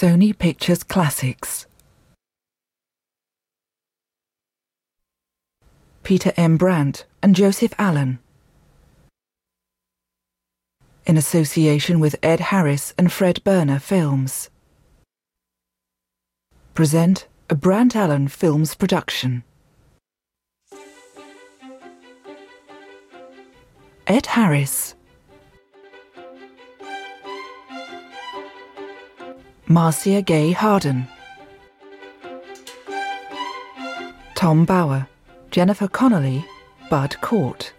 Sony Pictures Classics. Peter M. Brandt and Joseph Allen. In association with Ed Harris and Fred Berner Films. Present a Brandt Allen Films production. Ed Harris. Marcia Gay Harden. Tom Bauer, Jennifer Connelly, Bud Cort.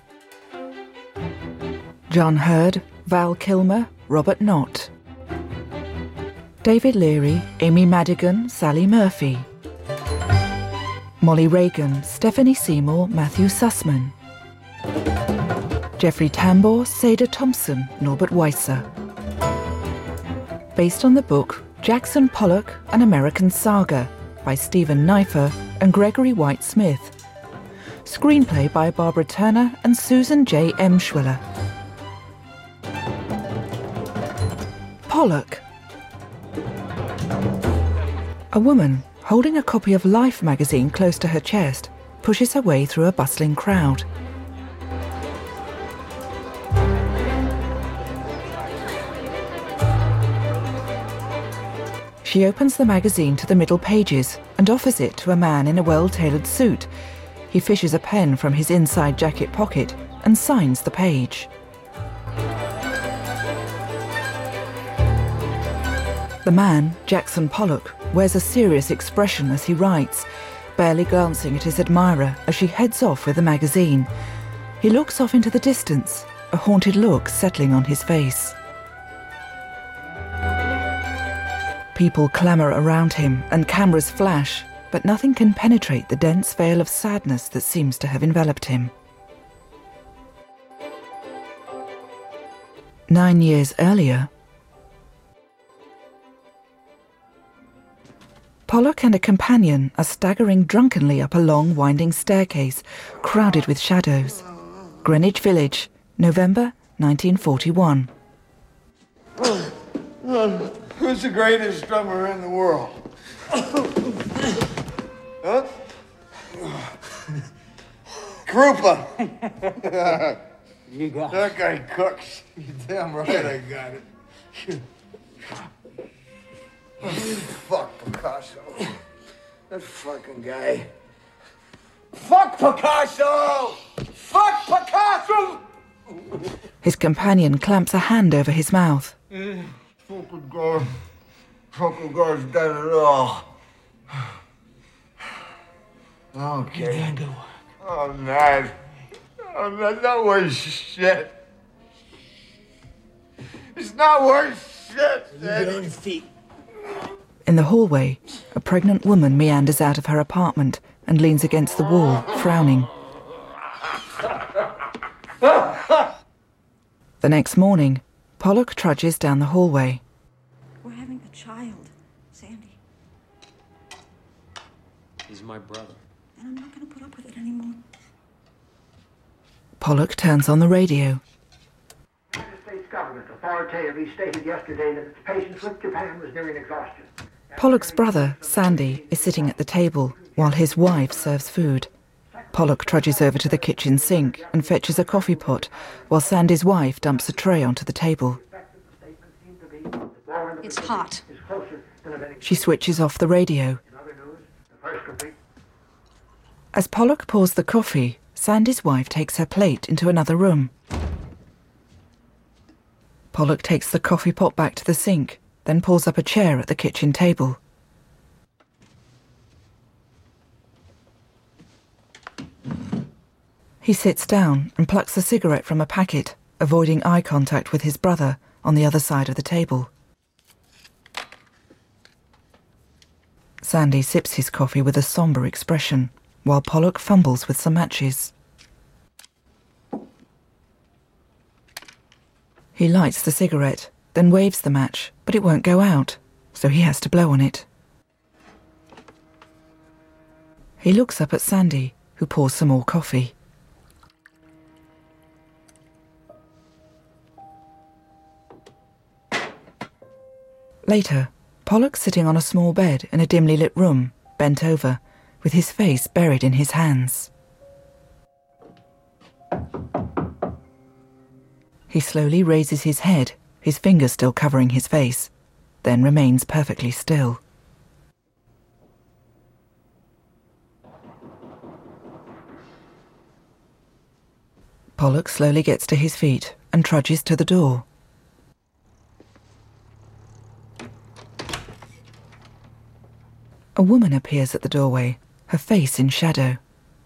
John Hurd, Val Kilmer, Robert Knott. David Leary, Amy Madigan, Sally Murphy. Molly Reagan, Stephanie Seymour, Matthew Sussman. Jeffrey Tambor, Sada Thompson, Norbert Weisser. Based on the book Jackson Pollock, An American Saga by Stephen Neiffer and Gregory White Smith. Screenplay by Barbara Turner and Susan J. Emshwiller. Pollock. A woman, holding a copy of Life magazine close to her chest, pushes her way through a bustling crowd. She opens the magazine to the middle pages and offers it to a man in a well-tailored suit. He fishes a pen from his inside jacket pocket and signs the page. The man, Jackson Pollock, wears a serious expression as he writes, barely glancing at his admirer as she heads off with the magazine. He looks off into the distance, a haunted look settling on his face. People clamour around him and cameras flash, but nothing can penetrate the dense veil of sadness that seems to have enveloped him. 9 years earlier, Pollock and a companion are staggering drunkenly up a long, winding staircase, crowded with shadows. Greenwich Village, November 1941. Who's the greatest drummer in the world? Huh? Krupa. You got it. That guy cooks. You damn right I got it. Fuck Picasso. That fucking guy. Fuck Picasso! Fuck Picasso! His companion clamps a hand over his mouth. Fucking guy. Fucking guy's done it all. Okay. You're doing good work. Oh, Ned. Oh, Ned, that was shit. It's not worth shit, Get on Ned. your feet. In the hallway, a pregnant woman meanders out of her apartment and leans against the wall, frowning. The next morning, Pollock trudges down the hallway. We're having a child, Sandy. He's my brother. And I'm not going to put up with it anymore. Pollock turns on the radio. The United States government authoritatively stated yesterday that its patience with Japan was nearing exhaustion. Pollock's brother, Sandy, is sitting at the table while his wife serves food. Pollock trudges over to the kitchen sink and fetches a coffee pot while Sandy's wife dumps a tray onto the table. It's hot. She switches off the radio. As Pollock pours the coffee, Sandy's wife takes her plate into another room. Pollock takes the coffee pot back to the sink, then pulls up a chair at the kitchen table. He sits down and plucks a cigarette from a packet, avoiding eye contact with his brother on the other side of the table. Sandy sips his coffee with a sombre expression, while Pollock fumbles with some matches. He lights the cigarette, then waves the match, but it won't go out, so he has to blow on it. He looks up at Sandy, who pours some more coffee. Later, Pollock sitting on a small bed in a dimly lit room, bent over, with his face buried in his hands. He slowly raises his head, his fingers still covering his face, then remains perfectly still. Pollock slowly gets to his feet and trudges to the door. A woman appears at the doorway, her face in shadow.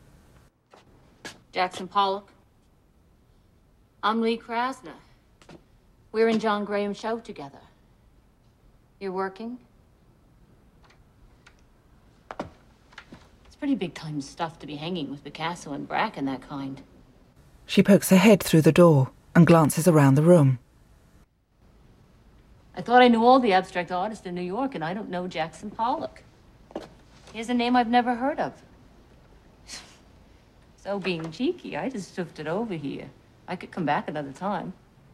Jackson Pollock. I'm Lee Krasner. We're in John Graham's show together. You're working? It's pretty big-time stuff to be hanging with Picasso and Braque and that kind. She pokes her head through the door and glances around the room. I thought I knew all the abstract artists in New York, and I don't know Jackson Pollock. Here's a name I've never heard of. So being cheeky, I just drifted over here. I could come back another time.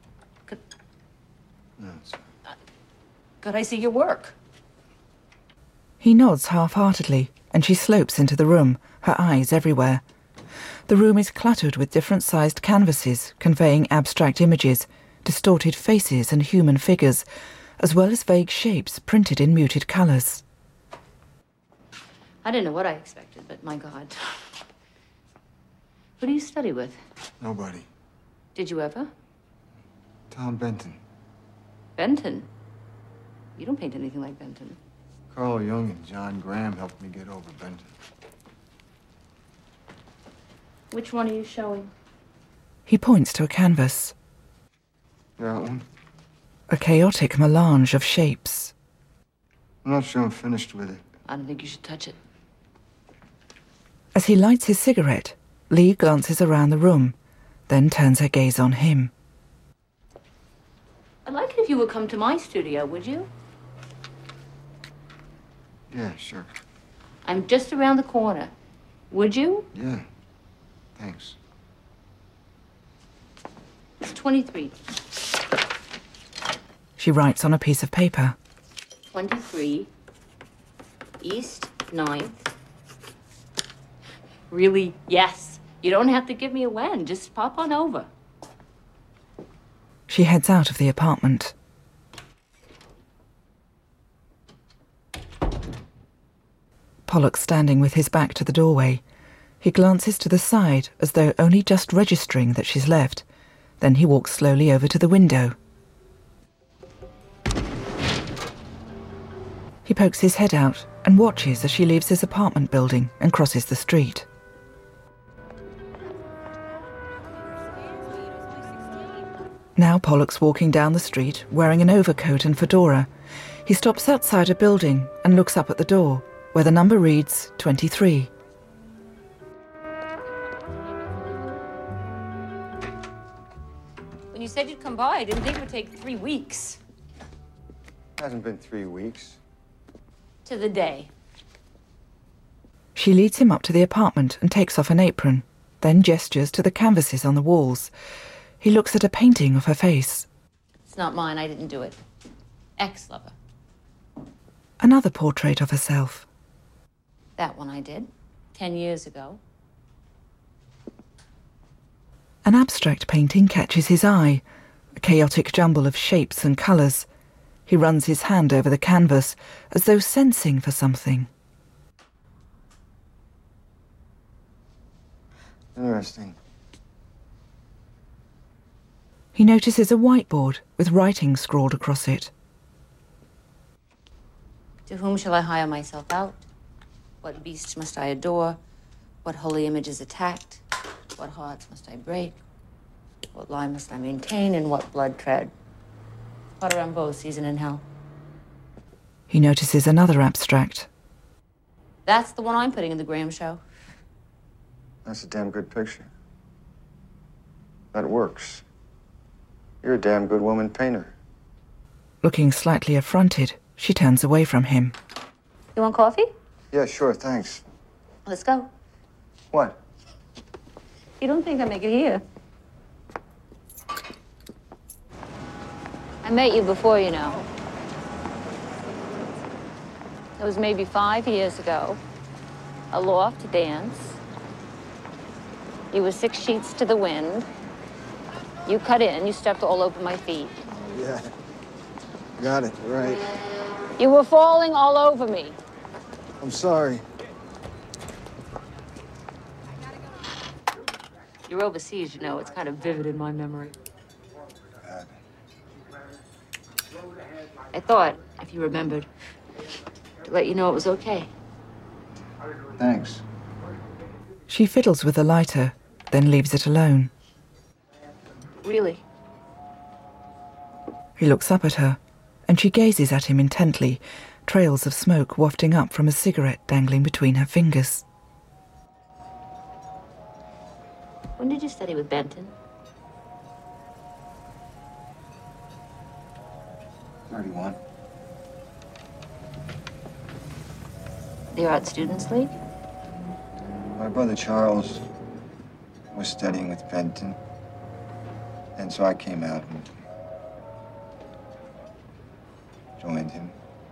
Could I see your work? He nods half-heartedly, and she slopes into the room, her eyes everywhere. The room is cluttered with different-sized canvases conveying abstract images, distorted faces and human figures, as well as vague shapes printed in muted colours. I didn't know what I expected, but my God. Who do you study with? Nobody. Did you ever? Tom Benton. Benton? You don't paint anything like Benton. Carl Jung and John Graham helped me get over Benton. Which one are you showing? He points to a canvas. That one? A chaotic melange of shapes. I'm not sure I'm finished with it. I don't think you should touch it. As he lights his cigarette, Lee glances around the room, then turns her gaze on him. I'd like it if you would come to my studio, would you? Yeah, sure. I'm just around the corner. Would you? Yeah. Thanks. It's 23. She writes on a piece of paper. 23 East 9th. Really? Yes. You don't have to give me a when. Just pop on over. She heads out of the apartment. Pollock standing with his back to the doorway. He glances to the side as though only just registering that she's left. Then he walks slowly over to the window. He pokes his head out and watches as she leaves his apartment building and crosses the street. Now Pollock's walking down the street wearing an overcoat and fedora. He stops outside a building and looks up at the door, where the number reads 23. When you said you'd come by, I didn't think it would take 3 weeks. Hasn't been 3 weeks. To the day. She leads him up to the apartment and takes off an apron, then gestures to the canvases on the walls. He looks at a painting of her face. It's not mine. I didn't do it. Ex-lover. Another portrait of herself. That one I did. 10 years ago. An abstract painting catches his eye, a chaotic jumble of shapes and colours. He runs his hand over the canvas, as though sensing for something. Interesting. He notices a whiteboard with writing scrawled across it. To whom shall I hire myself out? What beasts must I adore? What holy images attacked? What hearts must I break? What line must I maintain, and what blood tread? Potter Rimbaud, Season in Hell. He notices another abstract. That's the one I'm putting in the Graham show. That's a damn good picture. That works. You're a damn good woman painter. Looking slightly affronted, she turns away from him. You want coffee? Yeah, sure, thanks. Let's go. What? You don't think I make it here? I met you before, you know. It was maybe 5 years ago. A loft dance. You were 6 sheets to the wind. You cut in, you stepped all over my feet. Yeah. Got it, right. You were falling all over me. I'm sorry. You're overseas, you know. It's kind of vivid in my memory. I thought, if you remembered, to let you know it was okay. Thanks. She fiddles with the lighter, then leaves it alone. Really? He looks up at her, and she gazes at him intently, trails of smoke wafting up from a cigarette dangling between her fingers. When did you study with Benton? 31. The Art Students League? My brother Charles was studying with Benton, and so I came out and joined him.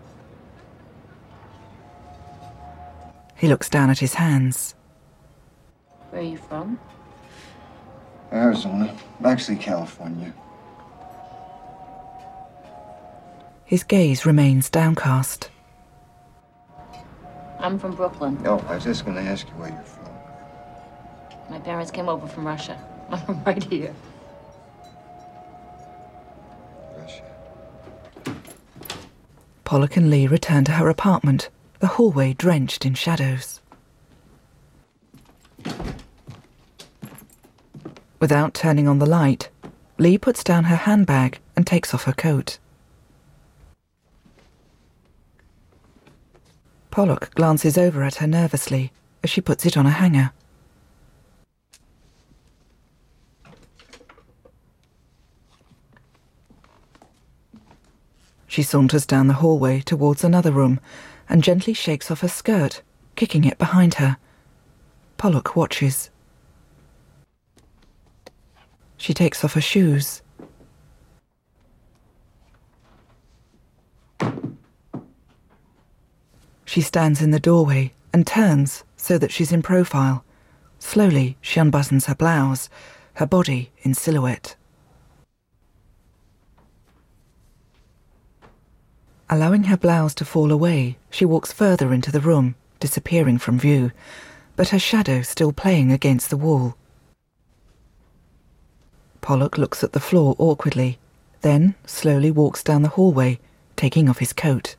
He looks down at his hands. Where are you from? Arizona. Actually, California. His gaze remains downcast. I'm from Brooklyn. No, I was just going to ask you where you're from. My parents came over from Russia. I'm right here. Russia. Pollock and Lee return to her apartment, the hallway drenched in shadows. Without turning on the light, Lee puts down her handbag and takes off her coat. Pollock glances over at her nervously as she puts it on a hanger. She saunters down the hallway towards another room and gently shakes off her skirt, kicking it behind her. Pollock watches. She takes off her shoes. She stands in the doorway and turns so that she's in profile. Slowly, she unbuttons her blouse, her body in silhouette. Allowing her blouse to fall away, she walks further into the room, disappearing from view, but her shadow still playing against the wall. Pollock looks at the floor awkwardly, then slowly walks down the hallway, taking off his coat.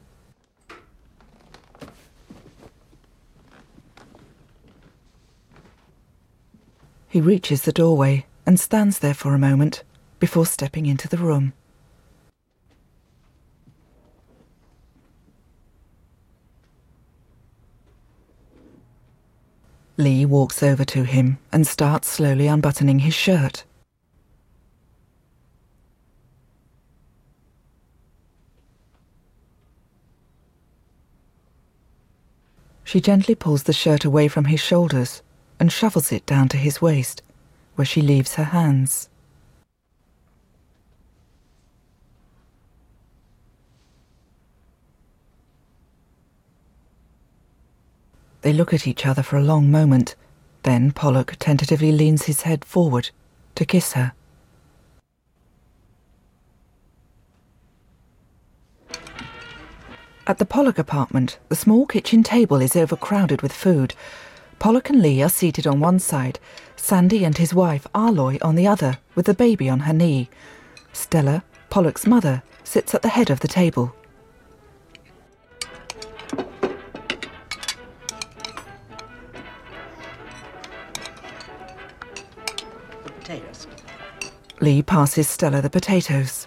He reaches the doorway and stands there for a moment before stepping into the room. Lee walks over to him and starts slowly unbuttoning his shirt. She gently pulls the shirt away from his shoulders and shovels it down to his waist, where she leaves her hands. They look at each other for a long moment, then Pollock tentatively leans his head forward to kiss her. At the Pollock apartment, the small kitchen table is overcrowded with food. Pollock and Lee are seated on one side, Sandy and his wife Aloy on the other, with the baby on her knee. Stella, Pollock's mother, sits at the head of the table. Potatoes. Lee passes Stella the potatoes.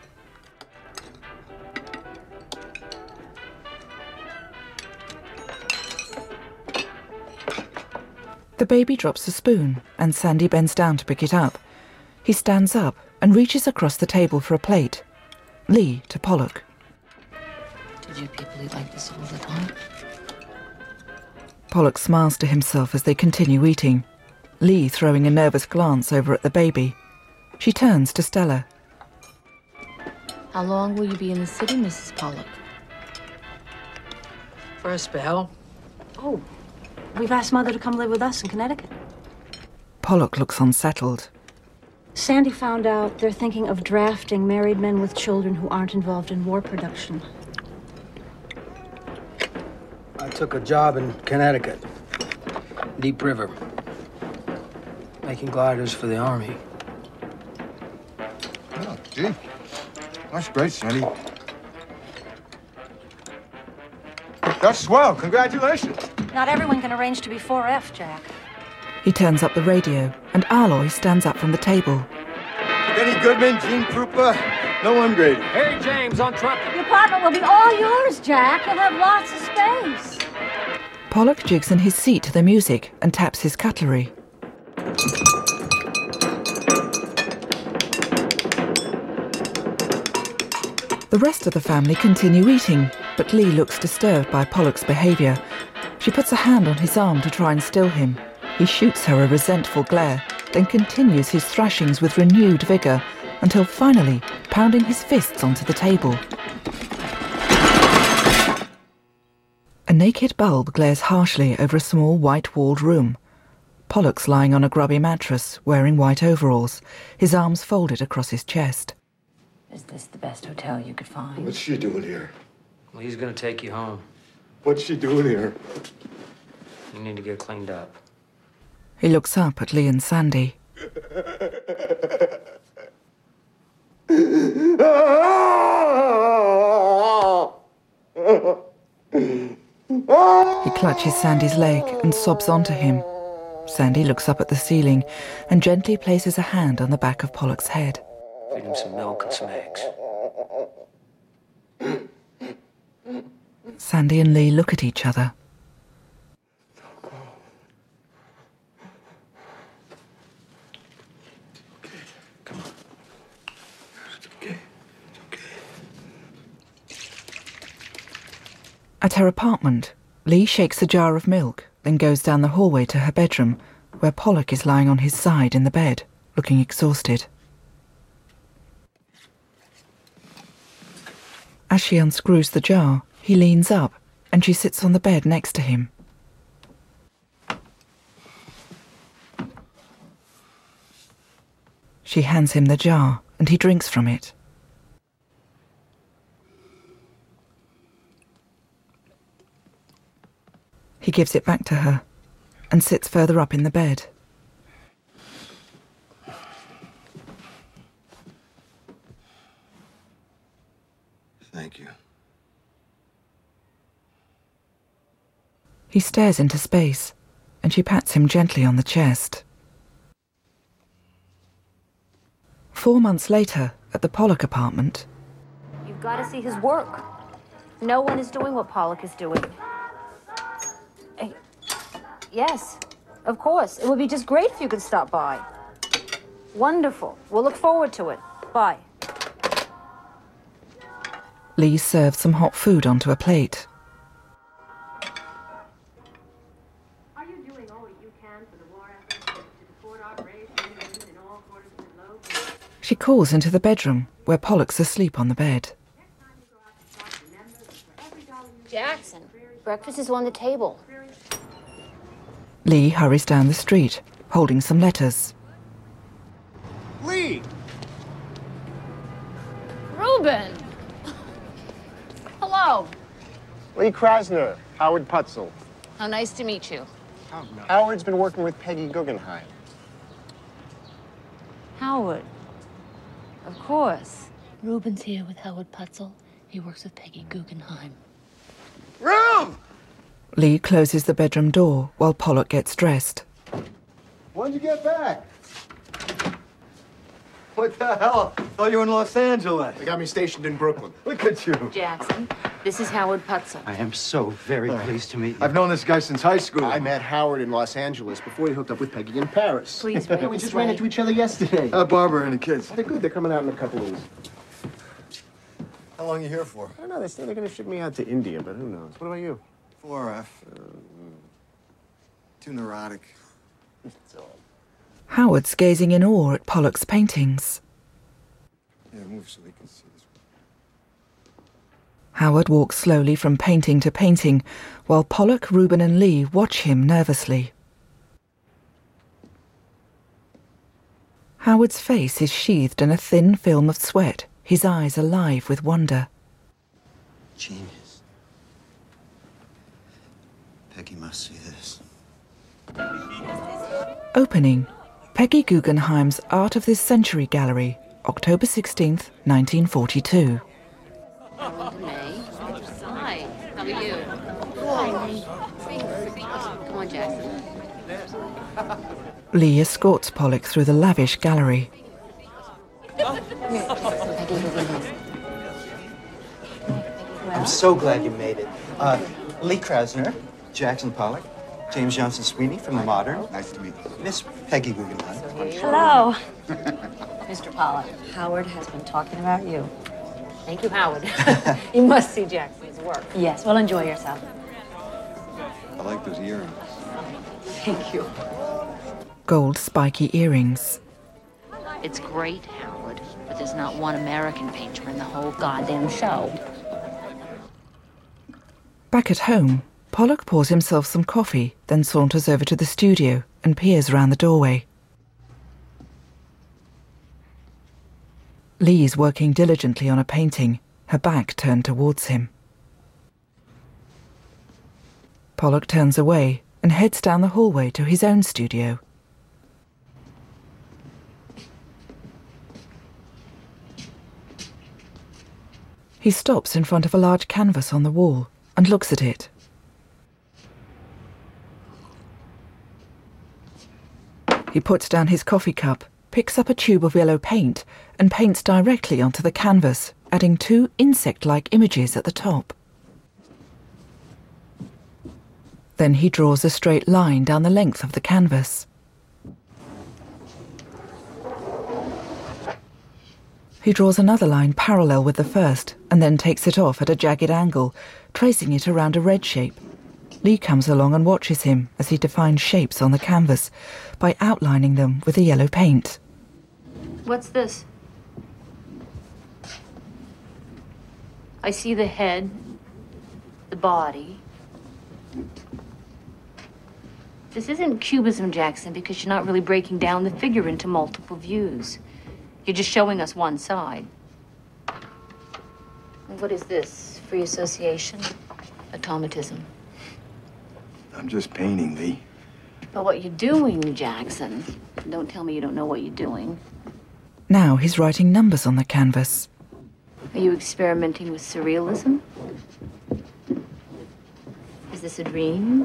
The baby drops the spoon, and Sandy bends down to pick it up. He stands up and reaches across the table for a plate. Lee to Pollock. Did you people eat like this all the time? Pollock smiles to himself as they continue eating, Lee throwing a nervous glance over at the baby. She turns to Stella. How long will you be in the city, Mrs. Pollock? For a spell. Oh, we've asked Mother to come live with us in Connecticut. Pollock looks unsettled. Sandy found out they're thinking of drafting married men with children who aren't involved in war production. I took a job in Connecticut, Deep River, making gliders for the Army. Oh, gee. That's great, Sandy. That's swell. Congratulations. Not everyone can arrange to be 4F, Jack. He turns up the radio, and Aloy stands up from the table. Benny Goodman, Gene Krupa, no ungraded. Hey, James, on truck. The apartment will be all yours, Jack. You'll have lots of space. Pollock jigs in his seat to the music and taps his cutlery. The rest of the family continue eating, but Lee looks disturbed by Pollock's behaviour. She puts a hand on his arm to try and still him. He shoots her a resentful glare, then continues his thrashings with renewed vigour, until finally pounding his fists onto the table. A naked bulb glares harshly over a small white-walled room. Pollock's lying on a grubby mattress, wearing white overalls, his arms folded across his chest. Is this the best hotel you could find? What's she doing here? Well, he's gonna take you home. What's she doing here? You need to get cleaned up. He looks up at Lee and Sandy. He clutches Sandy's leg and sobs onto him. Sandy looks up at the ceiling and gently places a hand on the back of Pollock's head. Feed him some milk and some eggs. Sandy and Lee look at each other. At her apartment, Lee shakes a jar of milk, then goes down the hallway to her bedroom, where Pollock is lying on his side in the bed, looking exhausted. As she unscrews the jar, he leans up, and she sits on the bed next to him. She hands him the jar, and he drinks from it. He gives it back to her and sits further up in the bed. Thank you. He stares into space, and she pats him gently on the chest. 4 months later, at the Pollock apartment... You've got to see his work. No one is doing what Pollock is doing. Yes, of course. It would be just great if you could stop by. Wonderful. We'll look forward to it. Bye. Lee serves some hot food onto a plate. Are you doing all that you can for the war effort to support our brave men and women in all quarters of the globe? She calls into the bedroom, where Pollock's asleep on the bed. Jackson, breakfast is on the table. Lee hurries down the street, holding some letters. Lee! Reuben! Hello. Lee Krasner, Howard Putzel. How nice to meet you. Howard's been working with Peggy Guggenheim. Howard. Of course. Reuben's here with Howard Putzel. He works with Peggy Guggenheim. Rube! Lee closes the bedroom door while Pollock gets dressed. When'd you get back? What the hell? I thought you were in Los Angeles. They got me stationed in Brooklyn. Look at you. Jackson, this is Howard Putzel. I am so very pleased to meet you. I've known this guy since high school. I met Howard in Los Angeles before he hooked up with Peggy in Paris. Please wait. Yeah, we just ran into each other yesterday. Barbara and the kids. They're good. They're coming out in a couple of weeks. How long are you here for? I don't know. They say they're going to ship me out to India, but who knows? What about you? 4F. Too neurotic. Howard's gazing in awe at Pollock's paintings. Yeah, move so we can see this. Howard walks slowly from painting to painting, while Pollock, Rubin and Lee watch him nervously. Howard's face is sheathed in a thin film of sweat, his eyes alive with wonder. Genius. Peggy must see this. Opening, Peggy Guggenheim's Art of This Century Gallery, October 16th, 1942. May. Hi, how are you? Come on, Jackson. Lee escorts Pollock through the lavish gallery. I'm so glad you made it. Lee Krasner, Jackson Pollock, James Johnson Sweeney from The Modern. Nice to meet you. Miss Peggy Guggenheim. Hello. Mr. Pollock, Howard has been talking about you. Thank you, Howard. You must see Jackson's work. Yes, well, enjoy yourself. I like those earrings. Thank you. Gold spiky earrings. It's great, Howard, but there's not one American painter in the whole goddamn show. Back at home, Pollock pours himself some coffee, then saunters over to the studio and peers around the doorway. Lee's working diligently on a painting, her back turned towards him. Pollock turns away and heads down the hallway to his own studio. He stops in front of a large canvas on the wall and looks at it. He puts down his coffee cup, picks up a tube of yellow paint and paints directly onto the canvas, adding 2 insect-like images at the top. Then he draws a straight line down the length of the canvas. He draws another line parallel with the first and then takes it off at a jagged angle, tracing it around a red shape. Lee comes along and watches him as he defines shapes on the canvas by outlining them with the yellow paint. What's this? I see the head, the body. This isn't cubism, Jackson, because you're not really breaking down the figure into multiple views. You're just showing us one side. And what is this? Free association? Automatism? I'm just painting, Lee. But what you're doing, Jackson, don't tell me you don't know what you're doing. Now he's writing numbers on the canvas. Are you experimenting with surrealism? Is this a dream?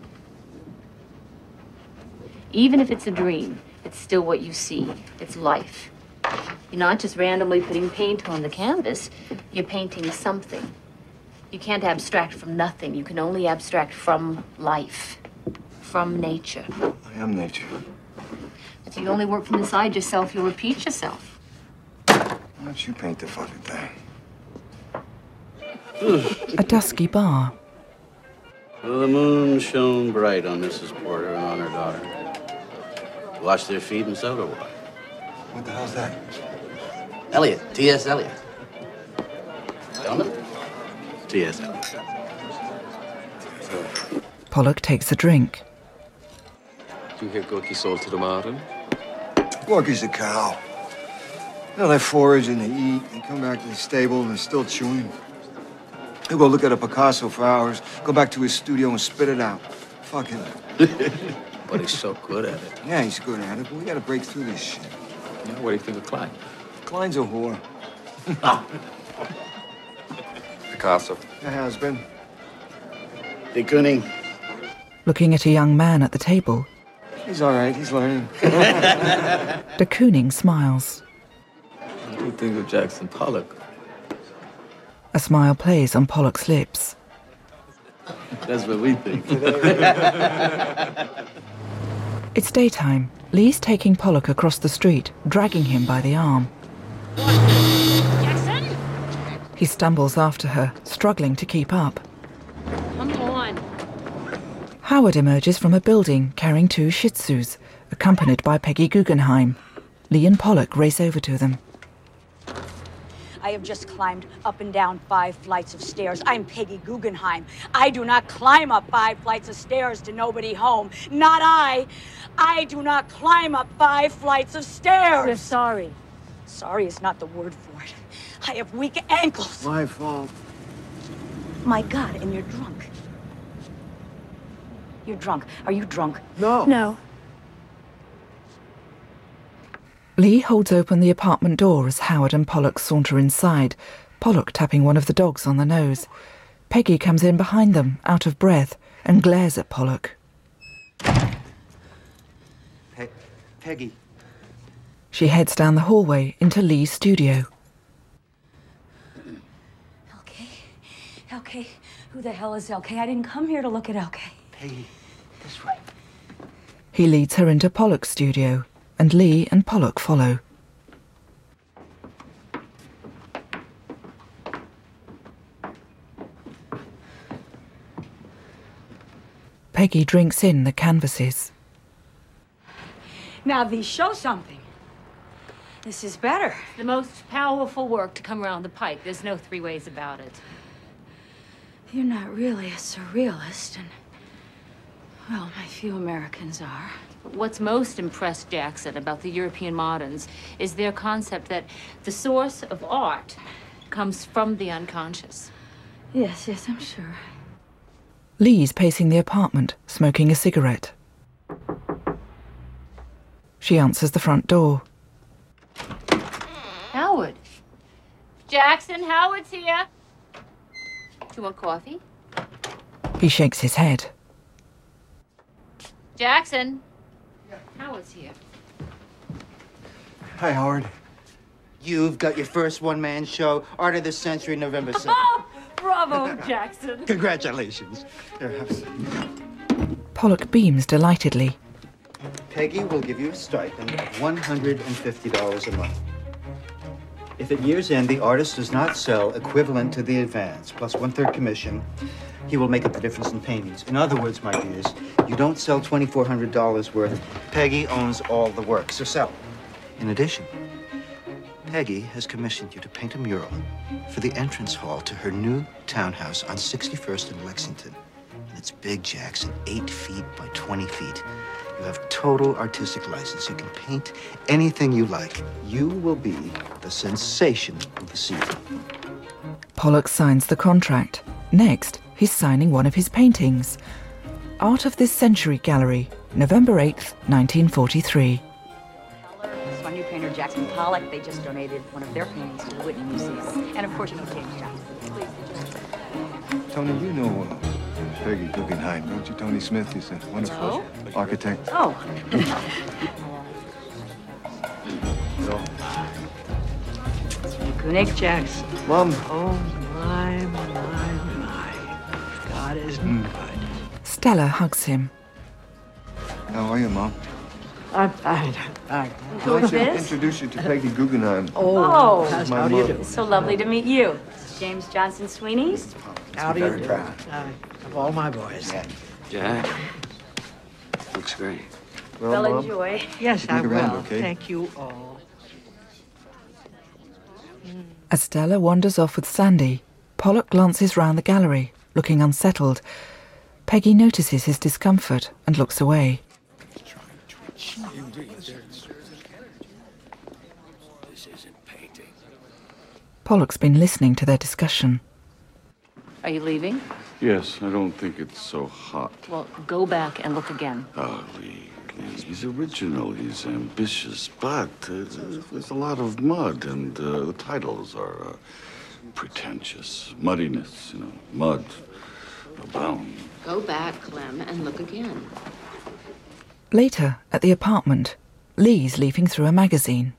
Even if it's a dream, it's still what you see. It's life. You're not just randomly putting paint on the canvas. You're painting something. You can't abstract from nothing. You can only abstract from life, from nature. I am nature. If you only work from inside yourself, you'll repeat yourself. Why don't you paint the fucking thing? A dusky bar. Well, the moon shone bright on Mrs. Porter and on her daughter. Wash their feet in soda water. What the hell's that? Eliot, T.S. Eliot. Don't it? T.S. Eliot. Pollock takes a drink. Do you hear Gorky sold to the Modern? Gorky's a cow. You know, they forage and they eat. They come back to the stable and they're still chewing. He'll go look at a Picasso for hours, go back to his studio and spit it out. Fuck him. But he's so good at it. Yeah, he's good at it, but we gotta break through this shit. Yeah, what do you think of Klein? Klein's a whore. Picasso. It has been. De Kooning. Looking at a young man at the table, He's all right, he's learning. de Kooning smiles. What do you think of Jackson Pollock? A smile plays on Pollock's lips. That's what we think. It's daytime. Lee's taking Pollock across the street, dragging him by the arm. Jackson? He stumbles after her, struggling to keep up. Come on. Howard emerges from a building carrying 2 Shih Tzus, accompanied by Peggy Guggenheim. Lee and Pollock race over to them. I have just climbed up and down 5 flights of stairs. I'm Peggy Guggenheim. I do not climb up 5 flights of stairs to nobody home. Not I. I do not climb up 5 flights of stairs. You're sorry. Sorry is not the word for it. I have weak ankles. My fault. My God, and you're drunk. You're drunk. Are you drunk? No. No. Lee holds open the apartment door as Howard and Pollock saunter inside, Pollock tapping one of the dogs on the nose. Peggy comes in behind them, out of breath, and glares at Pollock. Peggy. She heads down the hallway into Lee's studio. LK? Who the hell is LK? I didn't come here to look at LK. Peggy, this way. He leads her into Pollock's studio, and Lee and Pollock follow. Peggy drinks in the canvases. Now these show something. This is better. The most powerful work to come around the pike. There's no 3 ways about it. You're not really a surrealist, and, well, my few Americans are. What's most impressed Jackson about the European moderns is their concept that the source of art comes from the unconscious. Yes, I'm sure. Lee's pacing the apartment, smoking a cigarette. She answers the front door. Howard. Jackson, Howard's here. Do you want coffee? He shakes his head. Jackson. Howard's here. Hi, Howard. You've got your first one-man show, Art of the Century, November 7th. Oh, bravo, Jackson. Congratulations. Here, have a seat. Pollock beams delightedly. Peggy will give you a stipend of $150 a month. If at year's end the artist does not sell equivalent to the advance, plus 1/3 commission, he will make up the difference in paintings. In other words, my dears, you don't sell $2,400 worth. Peggy owns all the work, so sell. In addition, Peggy has commissioned you to paint a mural for the entrance hall to her new townhouse on 61st and Lexington. And it's big, Jackson, 8 feet by 20 feet. You have total artistic license. You can paint anything you like. You will be the sensation of the season. Pollock signs the contract. Next, he's signing one of his paintings. Art of this Century Gallery, November 8th, 1943. This one new painter, Jackson Pollock. They just donated one of their paintings to the Whitney Museum. And, of course, you know James Johnson. Please, Tony, you know Peggy Guggenheim, don't you? Tony Smith, he's a wonderful architect. Oh. Good Jackson. Mom. Oh, my. God is good. Stella hugs him. How are you, Mom? I'm fine. Who is this? Introduce you to Peggy Guggenheim. Oh. This is my How do you mom. do? It's so lovely to meet you. This is James Johnson Sweeney. How do you Very do? proud. Of all my boys. Jack. Looks great. Well, Mom, enjoy. Yes, I Look around, will. okay? Thank you all. As Stella wanders off with Sandy, Pollock glances round the gallery, looking unsettled. Peggy notices his discomfort and looks away. This isn't painting. Pollock's been listening to their discussion. Are you leaving? Yes, I don't think it's so hot. Well, go back and look again. Oh, Lee, he's original, he's ambitious, but there's a lot of mud, and the titles are pretentious. Muddiness, mud abound. Go back, Clem, and look again. Later, at the apartment, Lee's leafing through a magazine.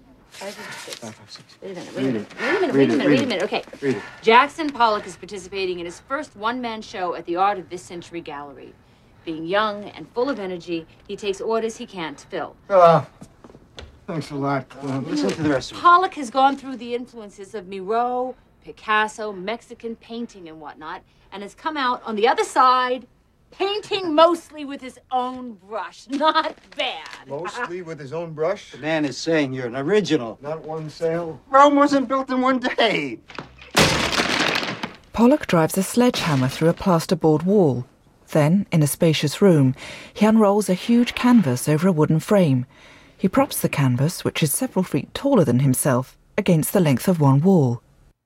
Wait a minute. Okay. Read it. Jackson Pollock is participating in his first one-man show at the Art of this Century Gallery. Being young and full of energy, he takes orders he can't fill. Thanks a lot. Listen to the rest of it. Pollock has gone through the influences of Miro, Picasso, Mexican painting and whatnot, and has come out on the other side painting mostly with his own brush. Not bad. Mostly with his own brush? The man is saying you're an original. Not one sale? Rome wasn't built in one day. Pollock drives a sledgehammer through a plasterboard wall. Then, in a spacious room, he unrolls a huge canvas over a wooden frame. He props the canvas, which is several feet taller than himself, against the length of one wall.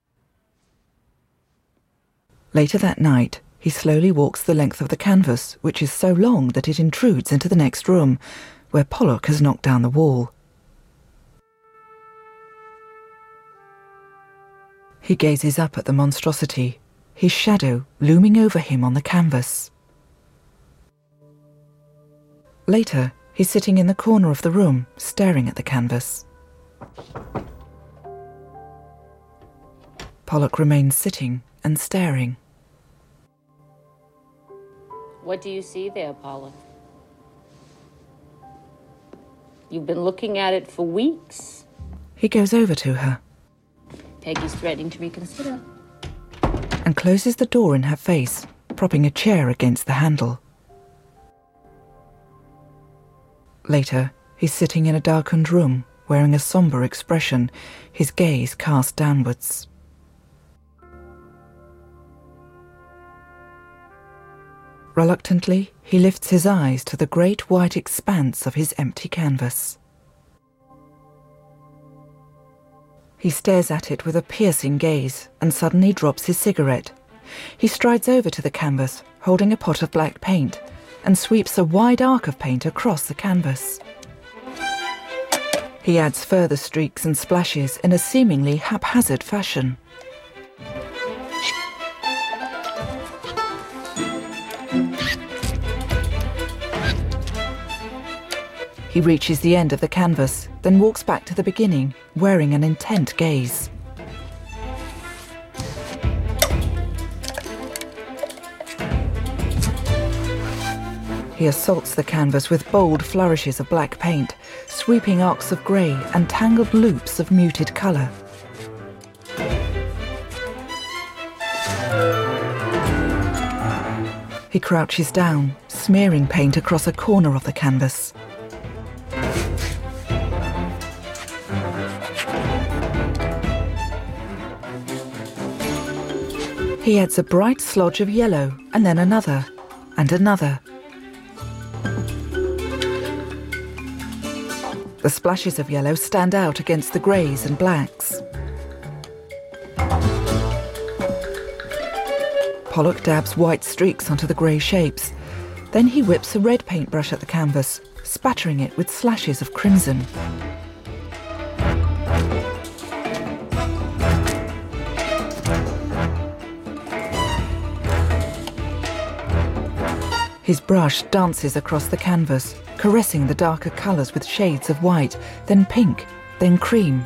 Later that night, he slowly walks the length of the canvas, which is so long that it intrudes into the next room, where Pollock has knocked down the wall. He gazes up at the monstrosity, his shadow looming over him on the canvas. Later, he's sitting in the corner of the room, staring at the canvas. Pollock remains sitting and staring. What do you see there, Pollock? You've been looking at it for weeks. He goes over to her Peggy's threatening to reconsider. and closes the door in her face, propping a chair against the handle. Later, he's sitting in a darkened room, wearing a somber expression, his gaze cast downwards. Reluctantly, he lifts his eyes to the great white expanse of his empty canvas. He stares at it with a piercing gaze and suddenly drops his cigarette. He strides over to the canvas, holding a pot of black paint, and sweeps a wide arc of paint across the canvas. He adds further streaks and splashes in a seemingly haphazard fashion. He reaches the end of the canvas, then walks back to the beginning, wearing an intent gaze. He assaults the canvas with bold flourishes of black paint, sweeping arcs of grey and tangled loops of muted colour. He crouches down, smearing paint across a corner of the canvas. He adds a bright slodge of yellow, and then another, and another. The splashes of yellow stand out against the greys and blacks. Pollock dabs white streaks onto the grey shapes. Then he whips a red paintbrush at the canvas, spattering it with slashes of crimson. His brush dances across the canvas, caressing the darker colours with shades of white, then pink, then cream.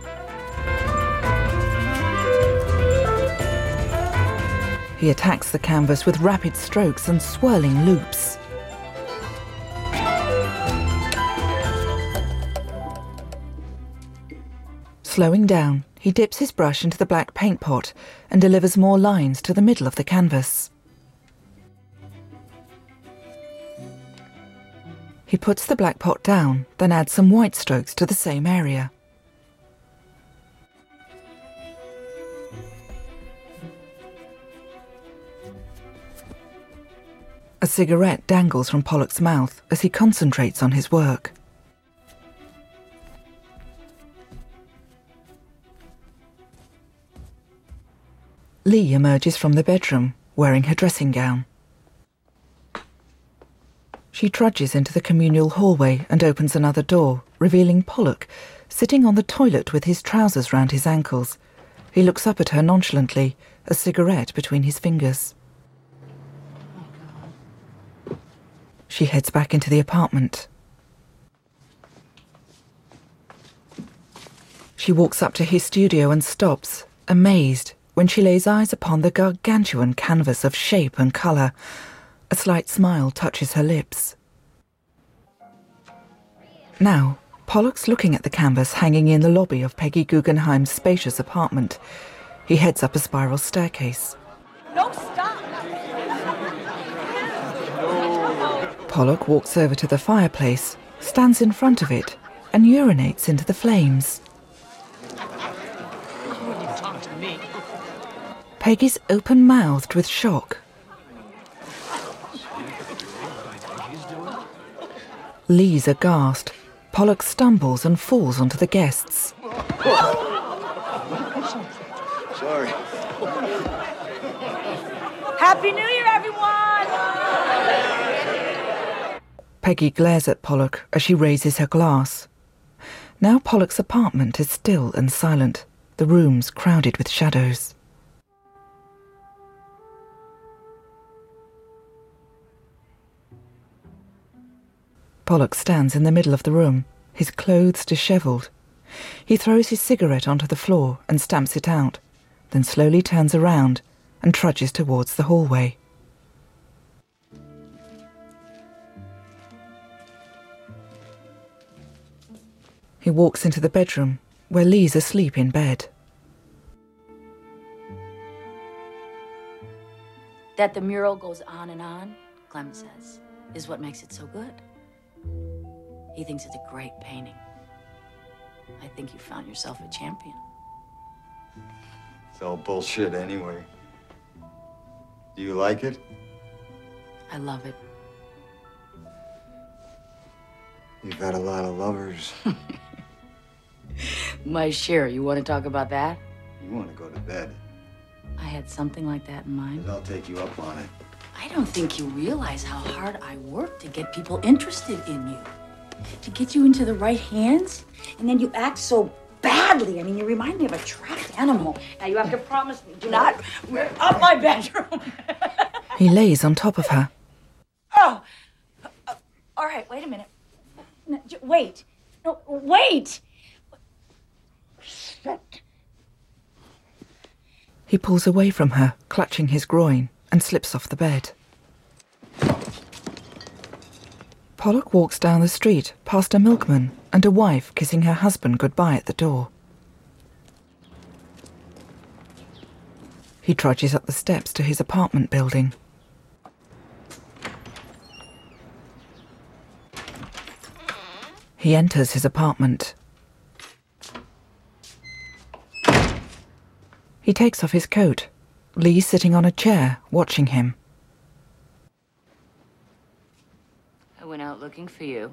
He attacks the canvas with rapid strokes and swirling loops. Slowing down, he dips his brush into the black paint pot and delivers more lines to the middle of the canvas. He puts the black pot down, then adds some white strokes to the same area. A cigarette dangles from Pollock's mouth as he concentrates on his work. Lee emerges from the bedroom, wearing her dressing gown. She trudges into the communal hallway and opens another door, revealing Pollock, sitting on the toilet with his trousers round his ankles. He looks up at her nonchalantly, a cigarette between his fingers. She heads back into the apartment. She walks up to his studio and stops, amazed, when she lays eyes upon the gargantuan canvas of shape and colour. A slight smile touches her lips. Now, Pollock's looking at the canvas hanging in the lobby of Peggy Guggenheim's spacious apartment. He heads up a spiral staircase. No, stop! Pollock walks over to the fireplace, stands in front of it, and urinates into the flames. Peggy's open-mouthed with shock. Lee's aghast. Pollock stumbles and falls onto the guests. Sorry. Happy New Year, everyone! Peggy glares at Pollock as she raises her glass. Now Pollock's apartment is still and silent, the rooms crowded with shadows. Pollock stands in the middle of the room, his clothes dishevelled. He throws his cigarette onto the floor and stamps it out, then slowly turns around and trudges towards the hallway. He walks into the bedroom, where Lee's asleep in bed. That the mural goes on, Clem says, is what makes it so good. He thinks it's a great painting. I think you found yourself a champion. It's all bullshit anyway. Do you like it? I love it. You've had a lot of lovers. My share. You want to talk about that? You want to go to bed. I had something like that in mind. 'Cause I'll take you up on it. I don't think you realize how hard I work to get people interested in you. To get you into the right hands, and then you act so badly. I mean, you remind me of a trapped animal. Now you have to promise me, do not rip up my bedroom. He lays on top of her. Oh! All right, wait a minute. No, wait. No, wait! Shit. He pulls away from her, clutching his groin, and slips off the bed. Pollock walks down the street, past a milkman and a wife kissing her husband goodbye at the door. He trudges up the steps to his apartment building. He enters his apartment. He takes off his coat. Lee sitting on a chair, watching him. I went out looking for you.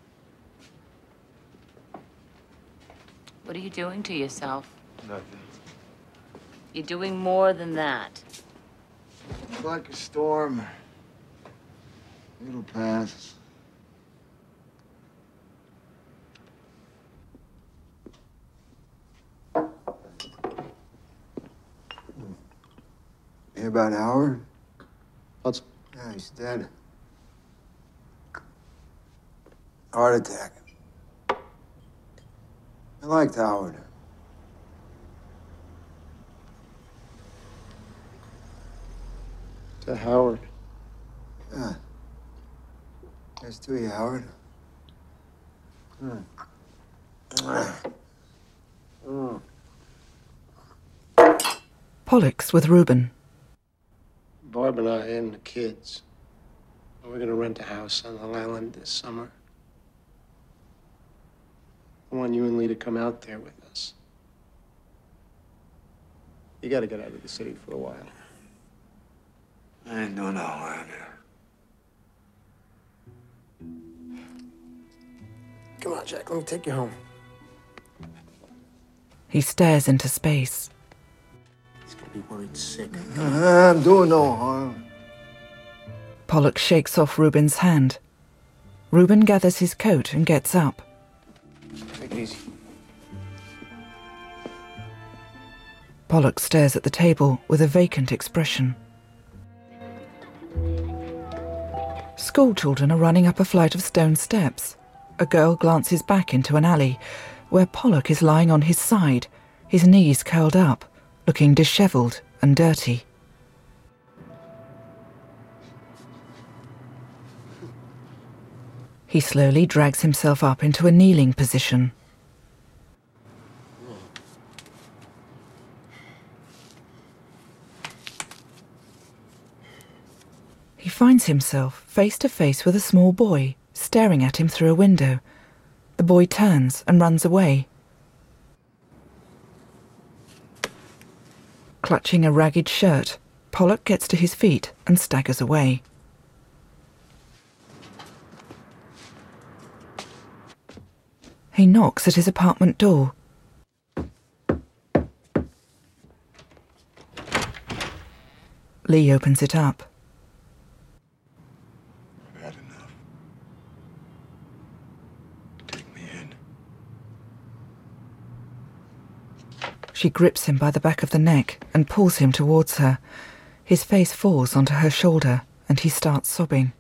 What are you doing to yourself? Nothing. You're doing more than that. It's like a storm. It'll pass. Hear about Howard? What's... Yeah, he's dead. Heart attack. I liked Howard. To Howard. Yeah. Nice to you, Howard. Pollock's with Reuben. Barb and I and the kids. We're gonna rent a house on Long Island this summer. I want you and Lee to come out there with us. You gotta get out of the city for a while. I ain't doing no around here. Come on, Jack, let me take you home. He stares into space. He's gonna be worried sick. I'm doing no harm. Pollock shakes off Reuben's hand. Reuben gathers his coat and gets up. Take it easy. Pollock stares at the table with a vacant expression. School children are running up a flight of stone steps. A girl glances back into an alley, where Pollock is lying on his side, his knees curled up, looking dishevelled and dirty. He slowly drags himself up into a kneeling position. He finds himself face to face with a small boy staring at him through a window. The boy turns and runs away. Clutching a ragged shirt, Pollock gets to his feet and staggers away. He knocks at his apartment door. Lee opens it up. I've had enough. Take me in. She grips him by the back of the neck and pulls him towards her. His face falls onto her shoulder and he starts sobbing.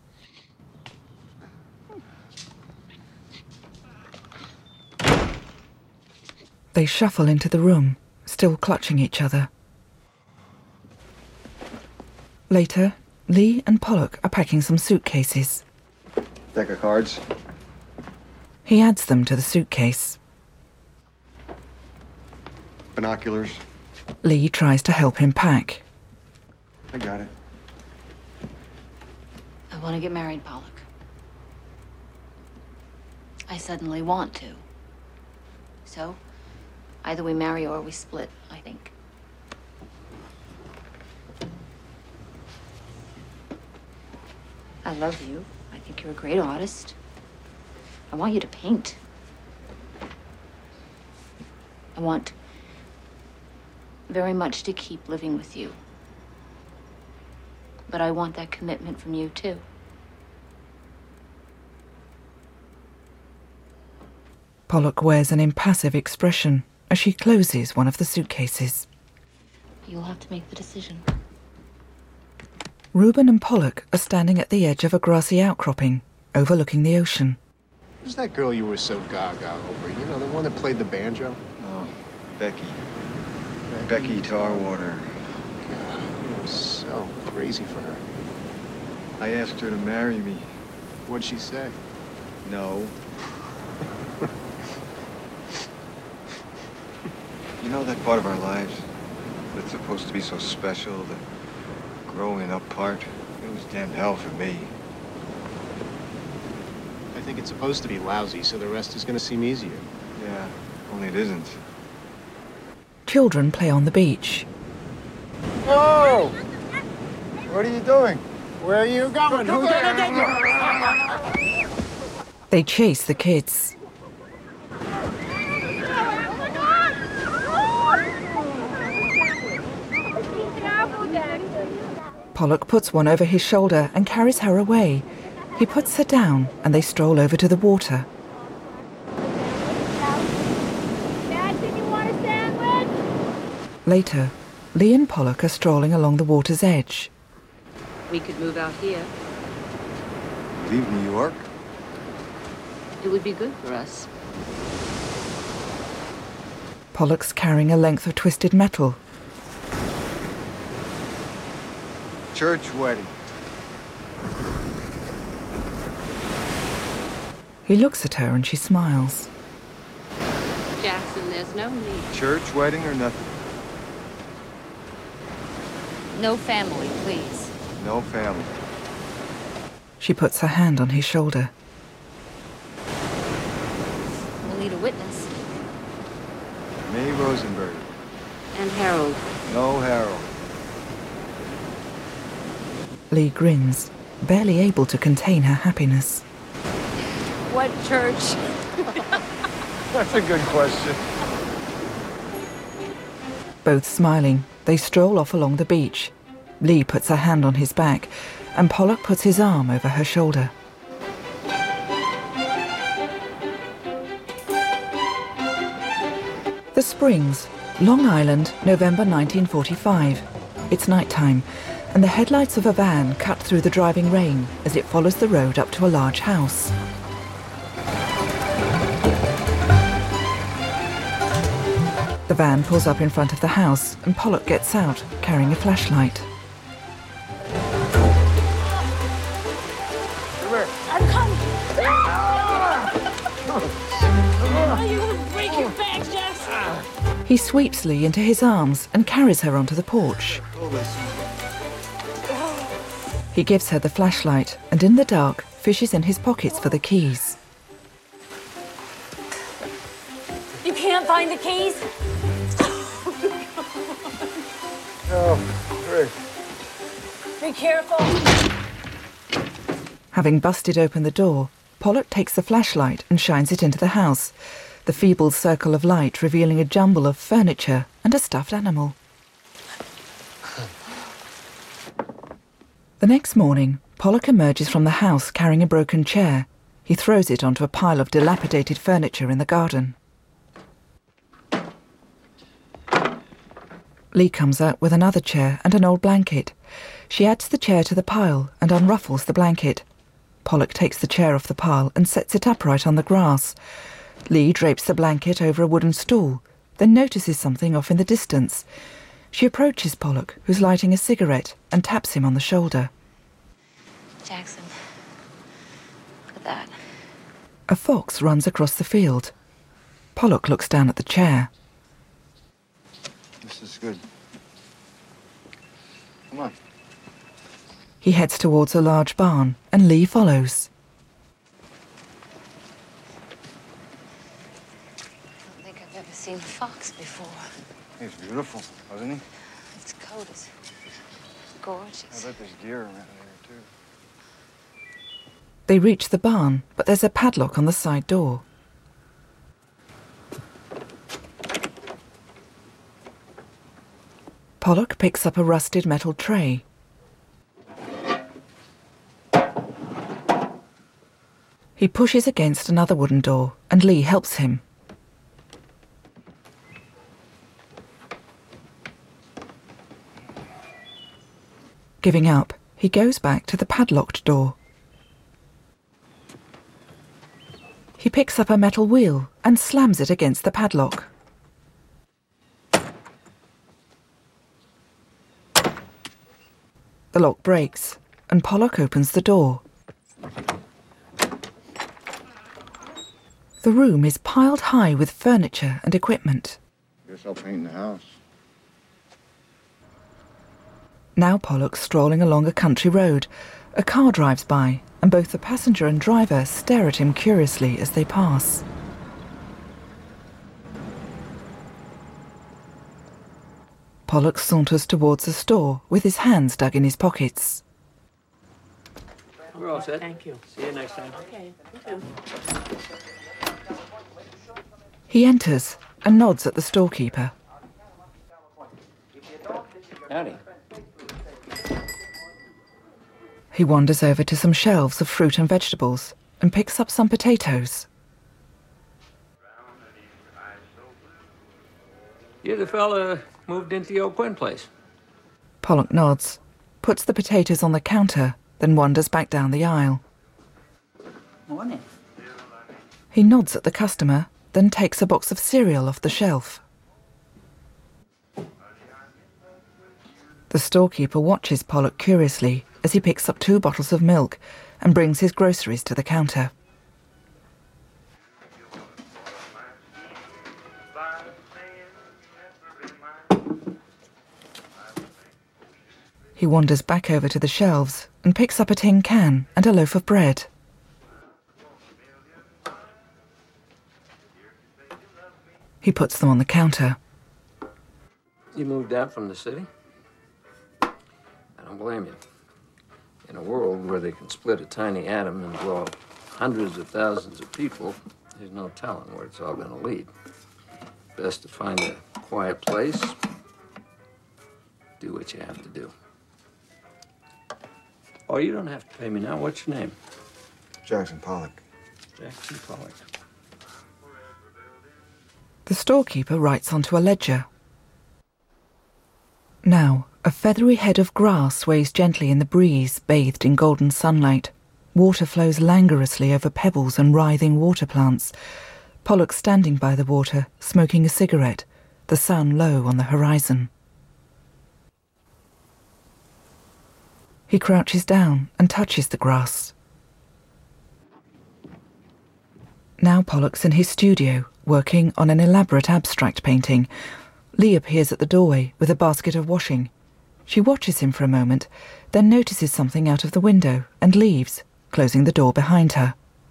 They shuffle into the room, still clutching each other. Later, Lee and Pollock are packing some suitcases. Deck of cards. He adds them to the suitcase. Binoculars. Lee tries to help him pack. I got it. I want to get married, Pollock. I suddenly want to. So, either we marry or we split, I think. I love you. I think you're a great artist. I want you to paint. I want very much to keep living with you. But I want that commitment from you, too. Pollock wears an impassive expression as she closes one of the suitcases. You'll have to make the decision. Reuben and Pollock are standing at the edge of a grassy outcropping, overlooking the ocean. Who's that girl you were so gaga over? You know, the one that played the banjo? Oh, Becky. Becky Tarwater. God, you were so crazy for her. I asked her to marry me. What'd she say? No. You know that part of our lives that's supposed to be so special, the growing up part? It was damn hell for me. I think it's supposed to be lousy, so the rest is gonna seem easier. Yeah, only it isn't. Children play on the beach. Whoa! What are you doing? Where are you going? Who's They chase the kids. Pollock puts one over his shoulder and carries her away. He puts her down and they stroll over to the water. Dad, did you want a sandwich? Later, Lee and Pollock are strolling along the water's edge. We could move out here. Leave New York? It would be good for us. Pollock's carrying a length of twisted metal. Church wedding. He looks at her and she smiles. Jackson, there's no need. Church wedding or nothing? No family, please. No family. She puts her hand on his shoulder. We'll need a witness. May Rosenberg. And Harold. No Harold. Lee grins, barely able to contain her happiness. What church? That's a good question. Both smiling, they stroll off along the beach. Lee puts her hand on his back, and Pollock puts his arm over her shoulder. The Springs, Long Island, November 1945. It's nighttime, and the headlights of a van cut through the driving rain as it follows the road up to a large house. The van pulls up in front of the house, and Pollock gets out, carrying a flashlight. I'm coming. Oh, you're gonna break your back, Jackson. He sweeps Lee into his arms and carries her onto the porch. He gives her the flashlight and in the dark fishes in his pockets for the keys. You can't find the keys? Oh, great. Be careful. Having busted open the door, Pollock takes the flashlight and shines it into the house, the feeble circle of light revealing a jumble of furniture and a stuffed animal. The next morning, Pollock emerges from the house carrying a broken chair. He throws it onto a pile of dilapidated furniture in the garden. Lee comes out with another chair and an old blanket. She adds the chair to the pile and unruffles the blanket. Pollock takes the chair off the pile and sets it upright on the grass. Lee drapes the blanket over a wooden stool, then notices something off in the distance. She approaches Pollock, who's lighting a cigarette, and taps him on the shoulder. Jackson, look at that. A fox runs across the field. Pollock looks down at the chair. This is good. Come on. He heads towards a large barn, and Lee follows. I don't think I've ever seen a fox before. He's beautiful, wasn't he? Its coat is gorgeous. I bet there's deer around here, too. They reach the barn, but there's a padlock on the side door. Pollock picks up a rusted metal tray. He pushes against another wooden door, and Lee helps him. Giving up, he goes back to the padlocked door. He picks up a metal wheel and slams it against the padlock. The lock breaks, and Pollock opens the door. The room is piled high with furniture and equipment. Guess I'll paint the house. Now Pollock's strolling along a country road. A car drives by, and both the passenger and driver stare at him curiously as they pass. Pollock saunters towards the store with his hands dug in his pockets. We're all set. Thank you. See you next time. Okay, you too. He enters and nods at the storekeeper. Howdy. He wanders over to some shelves of fruit and vegetables and picks up some potatoes. You're the fella moved into the old Quinn place. Pollock nods, puts the potatoes on the counter, then wanders back down the aisle. Morning. He nods at the customer, then takes a box of cereal off the shelf. The storekeeper watches Pollock curiously as he picks up 2 bottles of milk and brings his groceries to the counter. He wanders back over to the shelves and picks up a tin can and a loaf of bread. He puts them on the counter. You moved out from the city? I don't blame you. In a world where they can split a tiny atom and blow up hundreds of thousands of people, there's no telling where it's all going to lead. Best to find a quiet place, do what you have to do. Oh, you don't have to pay me now. What's your name? Jackson Pollock. Jackson Pollock. The storekeeper writes onto a ledger. Now, a feathery head of grass sways gently in the breeze, bathed in golden sunlight. Water flows languorously over pebbles and writhing water plants. Pollock standing by the water, smoking a cigarette, the sun low on the horizon. He crouches down and touches the grass. Now Pollock's in his studio, working on an elaborate abstract painting. Lee appears at the doorway with a basket of washing. She watches him for a moment, then notices something out of the window and leaves, closing the door behind her.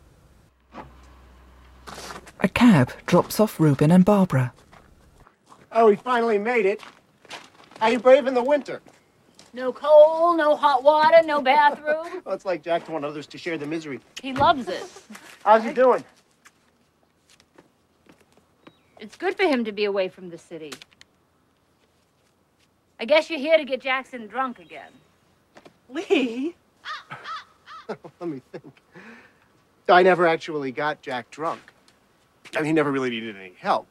A cab drops off Reuben and Barbara. Oh, we finally made it. How you braving the winter? No coal, no hot water, no bathroom. Well, it's like Jack to want others to share the misery. He loves it. How's he doing? It's good for him to be away from the city. I guess you're here to get Jackson drunk again. Lee? Let me think. I never actually got Jack drunk. I mean, he never really needed any help.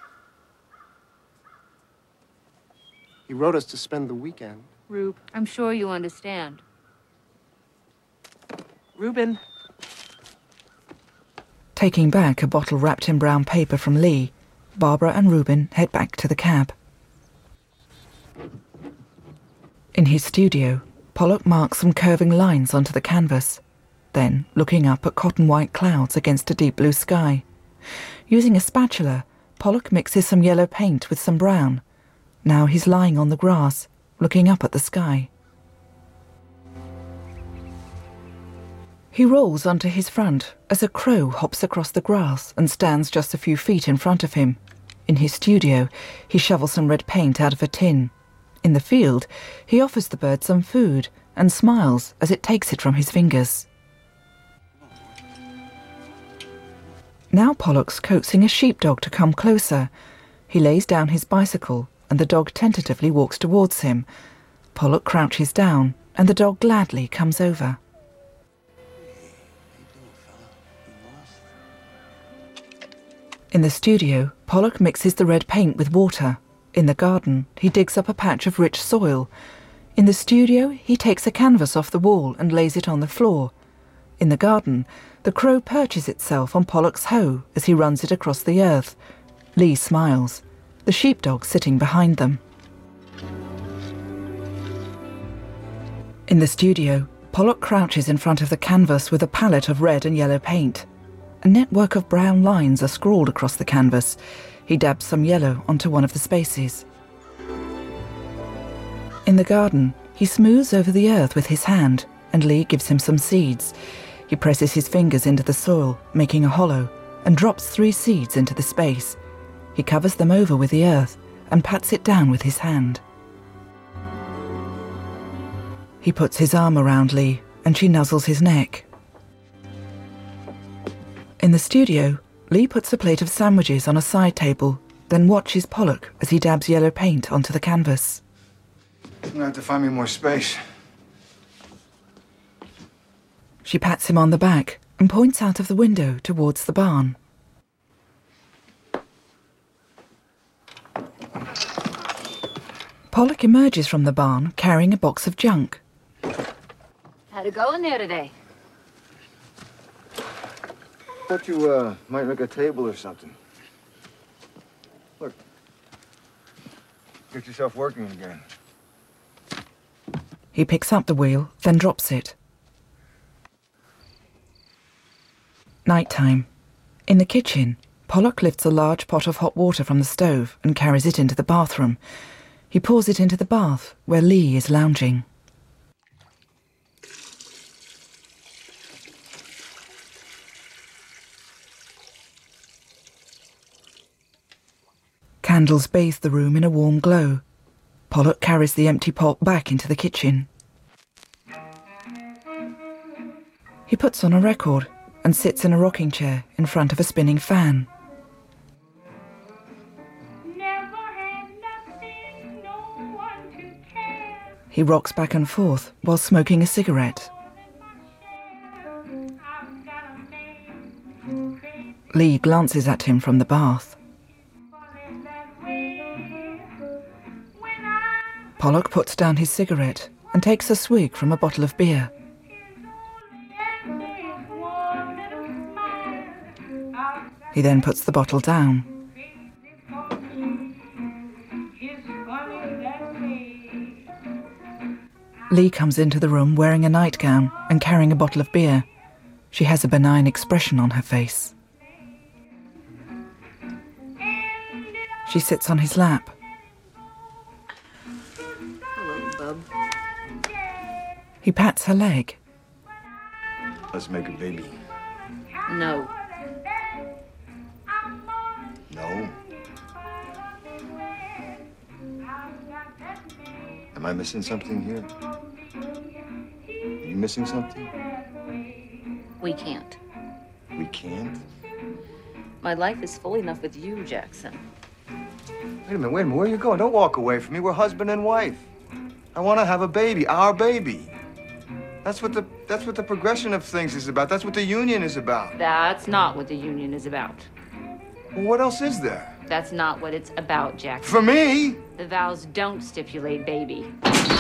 He wrote us to spend the weekend. Rube, I'm sure you understand. Reuben. Taking back a bottle wrapped in brown paper from Lee, Barbara and Reuben head back to the cab. In his studio, Pollock marks some curving lines onto the canvas, then looking up at cotton-white clouds against a deep blue sky. Using a spatula, Pollock mixes some yellow paint with some brown. Now he's lying on the grass, looking up at the sky. He rolls onto his front as a crow hops across the grass and stands just a few feet in front of him. In his studio, he shovels some red paint out of a tin. In the field, he offers the bird some food and smiles as it takes it from his fingers. Now Pollock's coaxing a sheepdog to come closer. He lays down his bicycle and the dog tentatively walks towards him. Pollock crouches down and the dog gladly comes over. In the studio, Pollock mixes the red paint with water. In the garden, he digs up a patch of rich soil. In the studio, he takes a canvas off the wall and lays it on the floor. In the garden, the crow perches itself on Pollock's hoe as he runs it across the earth. Lee smiles, the sheepdog sitting behind them. In the studio, Pollock crouches in front of the canvas with a palette of red and yellow paint. A network of brown lines are scrawled across the canvas. He dabs some yellow onto one of the spaces. In the garden, he smooths over the earth with his hand, and Lee gives him some seeds. He presses his fingers into the soil, making a hollow, and drops 3 seeds into the space. He covers them over with the earth and pats it down with his hand. He puts his arm around Lee, and she nuzzles his neck. In the studio, Lee puts a plate of sandwiches on a side table, then watches Pollock as he dabs yellow paint onto the canvas. I'm gonna have to find me more space. She pats him on the back and points out of the window towards the barn. Pollock emerges from the barn carrying a box of junk. How'd it go in there today? Thought you might make a table or something. Look. Get yourself working again. He picks up the wheel, then drops it. Nighttime. In the kitchen, Pollock lifts a large pot of hot water from the stove and carries it into the bathroom. He pours it into the bath, where Lee is lounging. Candles bathe the room in a warm glow. Pollock carries the empty pot back into the kitchen. He puts on a record and sits in a rocking chair in front of a spinning fan. He rocks back and forth while smoking a cigarette. Lee glances at him from the bath. Pollock puts down his cigarette and takes a swig from a bottle of beer. He then puts the bottle down. Lee comes into the room wearing a nightgown and carrying a bottle of beer. She has a benign expression on her face. She sits on his lap. Hello, He pats her leg. Let's make a baby. No. No. Am I missing something here? Are you missing something? We can't. We can't? My life is full enough with you, Jackson. Wait a minute. Where are you going? Don't walk away from me. We're husband and wife. I want to have a baby, our baby. That's what the progression of things is about. That's what the union is about. That's not what the union is about. Well, what else is there? That's not what it's about, Jackson. For me? The vows don't stipulate baby.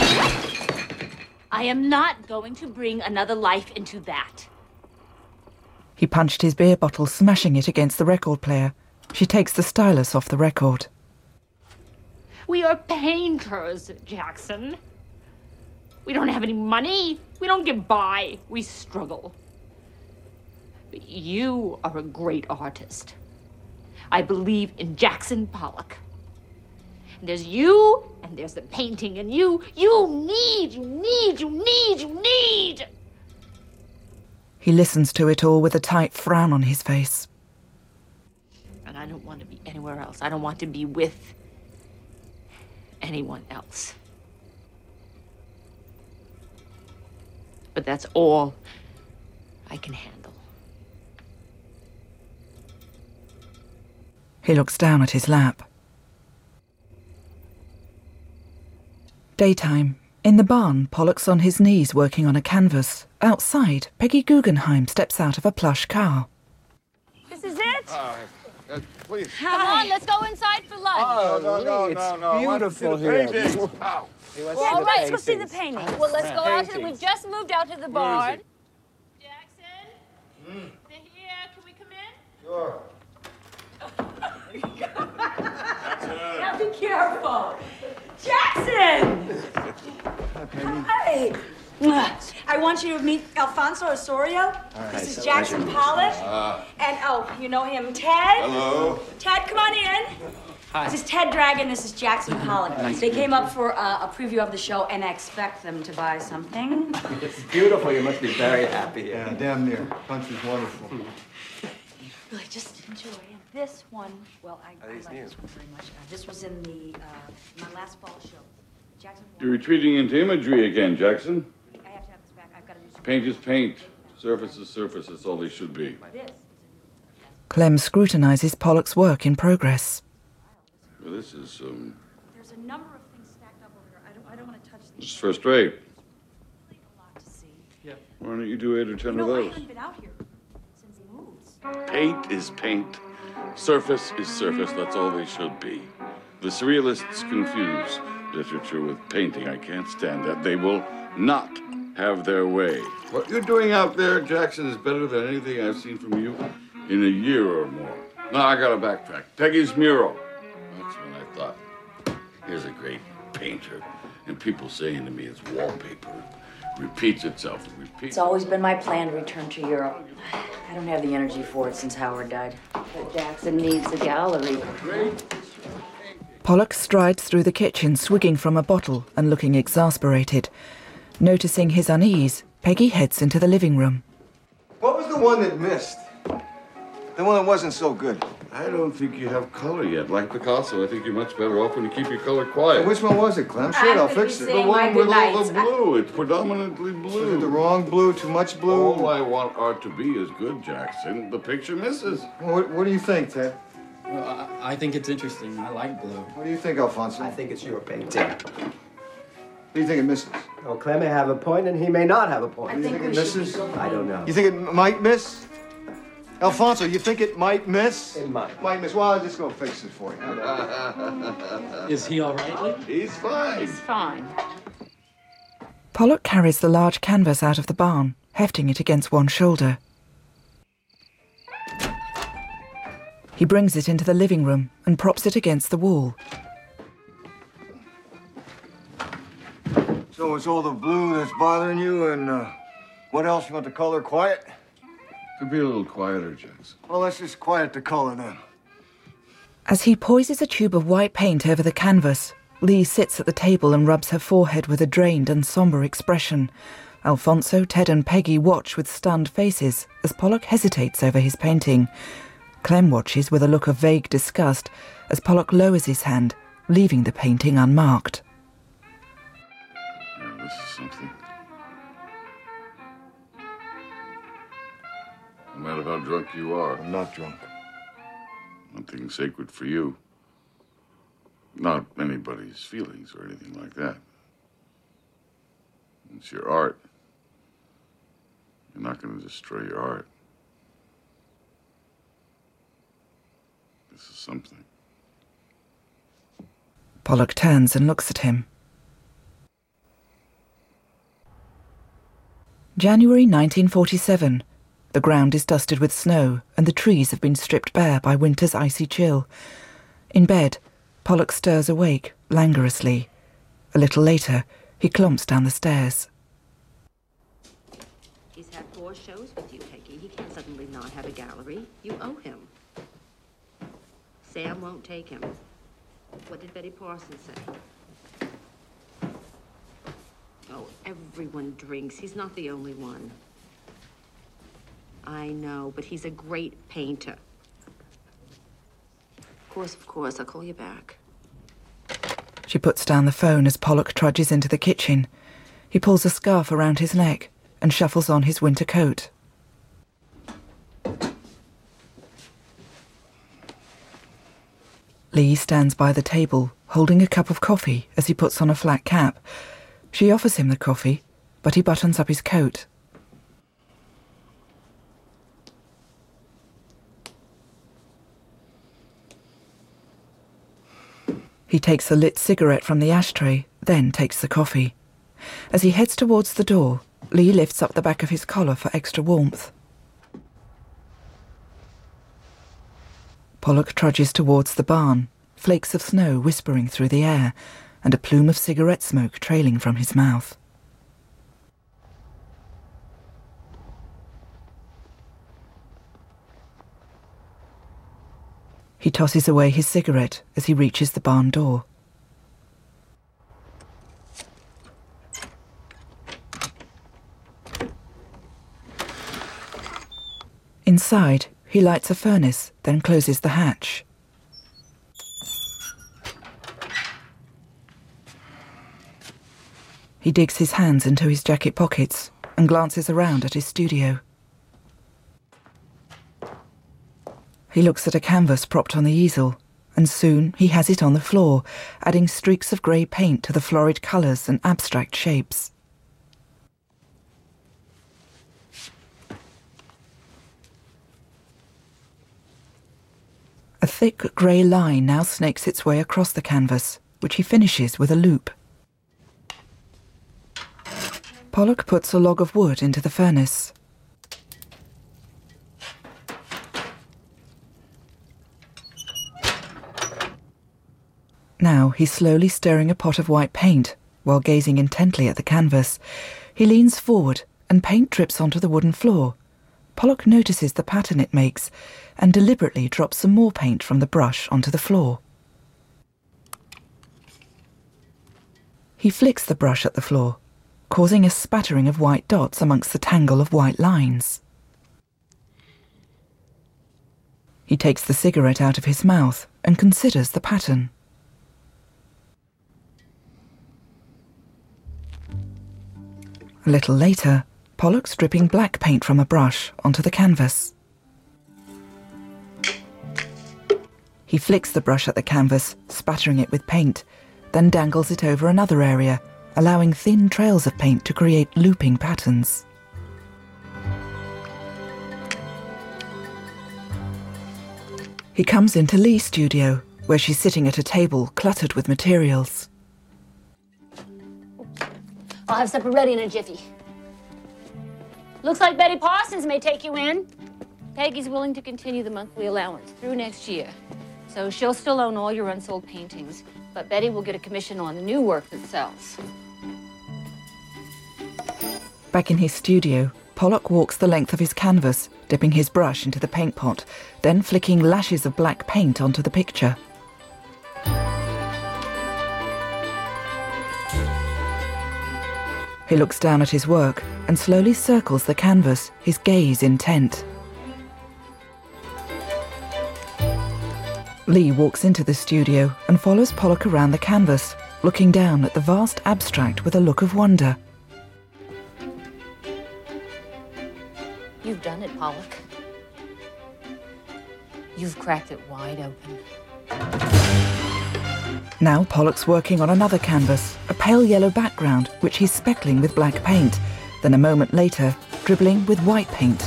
I am not going to bring another life into that. He punched his beer bottle, smashing it against the record player. She takes the stylus off the record. We are painters, Jackson. We don't have any money. We don't get by. We struggle. But you are a great artist. I believe in Jackson Pollock. And there's you, and there's the painting, and you need. He listens to it all with a tight frown on his face. And I don't want to be anywhere else. I don't want to be with anyone else. But that's all I can handle. He looks down at his lap. Daytime. In the barn, Pollock's on his knees working on a canvas. Outside, Peggy Guggenheim steps out of a plush car. This is it? Please. Come on, let's go inside for lunch. Oh, no. Beautiful here. Wow. All right, let's go see the painting. Well, let's go out to we've just moved out to the barn. Jackson? They're here. Can we come in? Sure. Now be careful. Jackson! Hi. I want you to meet Alfonso Osorio. This is Jackson Pollock. And, you know him, Ted? Hello. Ted, come on in. Hi. This is Ted Dragon. This is Jackson Pollock. They came up for a preview of the show, and I expect them to buy something. It's beautiful. You must be very happy. Yeah, damn near. Country's wonderful. Really, just enjoy. And this one, well, I like this one very much. This was in the my last fall show. Jackson. You're retreating into imagery again, Jackson. I have to have this back. I've got to do some. Paint is paint. Surface is surface. That's all they should be. This. Clem scrutinises Pollock's work in progress. Well, this is, There's a number of things stacked up over here. I don't want to touch these. it's first rate. Really a lot to see. Yep. Why don't you do 8 or 10 You of know, I those? haven't been out here since he moved. Paint is paint. Surface is surface. That's all they should be. The surrealists confuse literature with painting. I can't stand that. They will not have their way. What you're doing out there, Jackson, is better than anything I've seen from you in a year or more. No, I gotta backtrack. Peggy's mural. That's when I thought, here's a great painter. And people saying to me it's wallpaper. It repeats itself. It repeats. It's always been my plan to return to Europe. I don't have the energy for it since Howard died. But Jackson needs a gallery. Pollock strides through the kitchen, swigging from a bottle and looking exasperated. Noticing his unease, Peggy heads into the living room. What was the one that missed? The one that wasn't so good. I don't think you have color yet. Like Picasso, I think you're much better off when you keep your color quiet. Which one was it, Clem? Shit, I'll fix it. The one with all the blue. It's predominantly blue. Is it the wrong blue? Too much blue? All I want art to be is good, Jackson. The picture misses. What do you think, Ted? Well, I think it's interesting. I like blue. What do you think, Alfonso? I think it's your painting. What do you think it misses? Oh, Clem may have a point, and he may not have a point. You think it misses? I don't know. You think it might miss? Alfonso, you think it might miss? It might. Might miss. Well, I'll just go fix it for you. Is he all right? He's fine. He's fine. Pollock carries the large canvas out of the barn, hefting it against one shoulder. He brings it into the living room and props it against the wall. So it's all the blue that's bothering you, and what else? You want the color quiet? Could be a little quieter, Jackson. Well, let's just quiet the color then. As he poises a tube of white paint over the canvas, Lee sits at the table and rubs her forehead with a drained and somber expression. Alfonso, Ted and Peggy watch with stunned faces as Pollock hesitates over his painting. Clem watches with a look of vague disgust as Pollock lowers his hand, leaving the painting unmarked. Yeah, this is something. No matter how drunk you are. I'm not drunk. Nothing sacred for you. Not anybody's feelings or anything like that. It's your art. You're not going to destroy your art. This is something. Pollock turns and looks at him. January 1947. The ground is dusted with snow and the trees have been stripped bare by winter's icy chill. In bed, Pollock stirs awake, languorously. A little later, he clumps down the stairs. He's had 4 shows with you, Peggy. He can't suddenly not have a gallery. You owe him. Sam won't take him. What did Betty Parsons say? Oh, everyone drinks. He's not the only one. I know, but he's a great painter. Of course, I'll call you back. She puts down the phone as Pollock trudges into the kitchen. He pulls a scarf around his neck and shuffles on his winter coat. Lee stands by the table, holding a cup of coffee as he puts on a flat cap. She offers him the coffee, but he buttons up his coat. He takes a lit cigarette from the ashtray, then takes the coffee. As he heads towards the door, Lee lifts up the back of his collar for extra warmth. Pollock trudges towards the barn, flakes of snow whispering through the air, and a plume of cigarette smoke trailing from his mouth. He tosses away his cigarette as he reaches the barn door. Inside, he lights a furnace, then closes the hatch. He digs his hands into his jacket pockets and glances around at his studio. He looks at a canvas propped on the easel, and soon he has it on the floor, adding streaks of grey paint to the florid colours and abstract shapes. A thick grey line now snakes its way across the canvas, which he finishes with a loop. Pollock puts a log of wood into the furnace. Now he's slowly stirring a pot of white paint while gazing intently at the canvas. He leans forward and paint drips onto the wooden floor. Pollock notices the pattern it makes and deliberately drops some more paint from the brush onto the floor. He flicks the brush at the floor, causing a spattering of white dots amongst the tangle of white lines. He takes the cigarette out of his mouth and considers the pattern. A little later, Pollock's dripping black paint from a brush onto the canvas. He flicks the brush at the canvas, spattering it with paint, then dangles it over another area, allowing thin trails of paint to create looping patterns. He comes into Lee's studio, where she's sitting at a table cluttered with materials. I'll have supper ready in a jiffy. Looks like Betty Parsons may take you in. Peggy's willing to continue the monthly allowance through next year. So she'll still own all your unsold paintings, but Betty will get a commission on the new work that sells. Back in his studio, Pollock walks the length of his canvas, dipping his brush into the paint pot, then flicking lashes of black paint onto the picture. He looks down at his work and slowly circles the canvas, his gaze intent. Lee walks into the studio and follows Pollock around the canvas, looking down at the vast abstract with a look of wonder. You've done it, Pollock. You've cracked it wide open. Now Pollock's working on another canvas, a pale yellow background, which he's speckling with black paint, then a moment later, dribbling with white paint.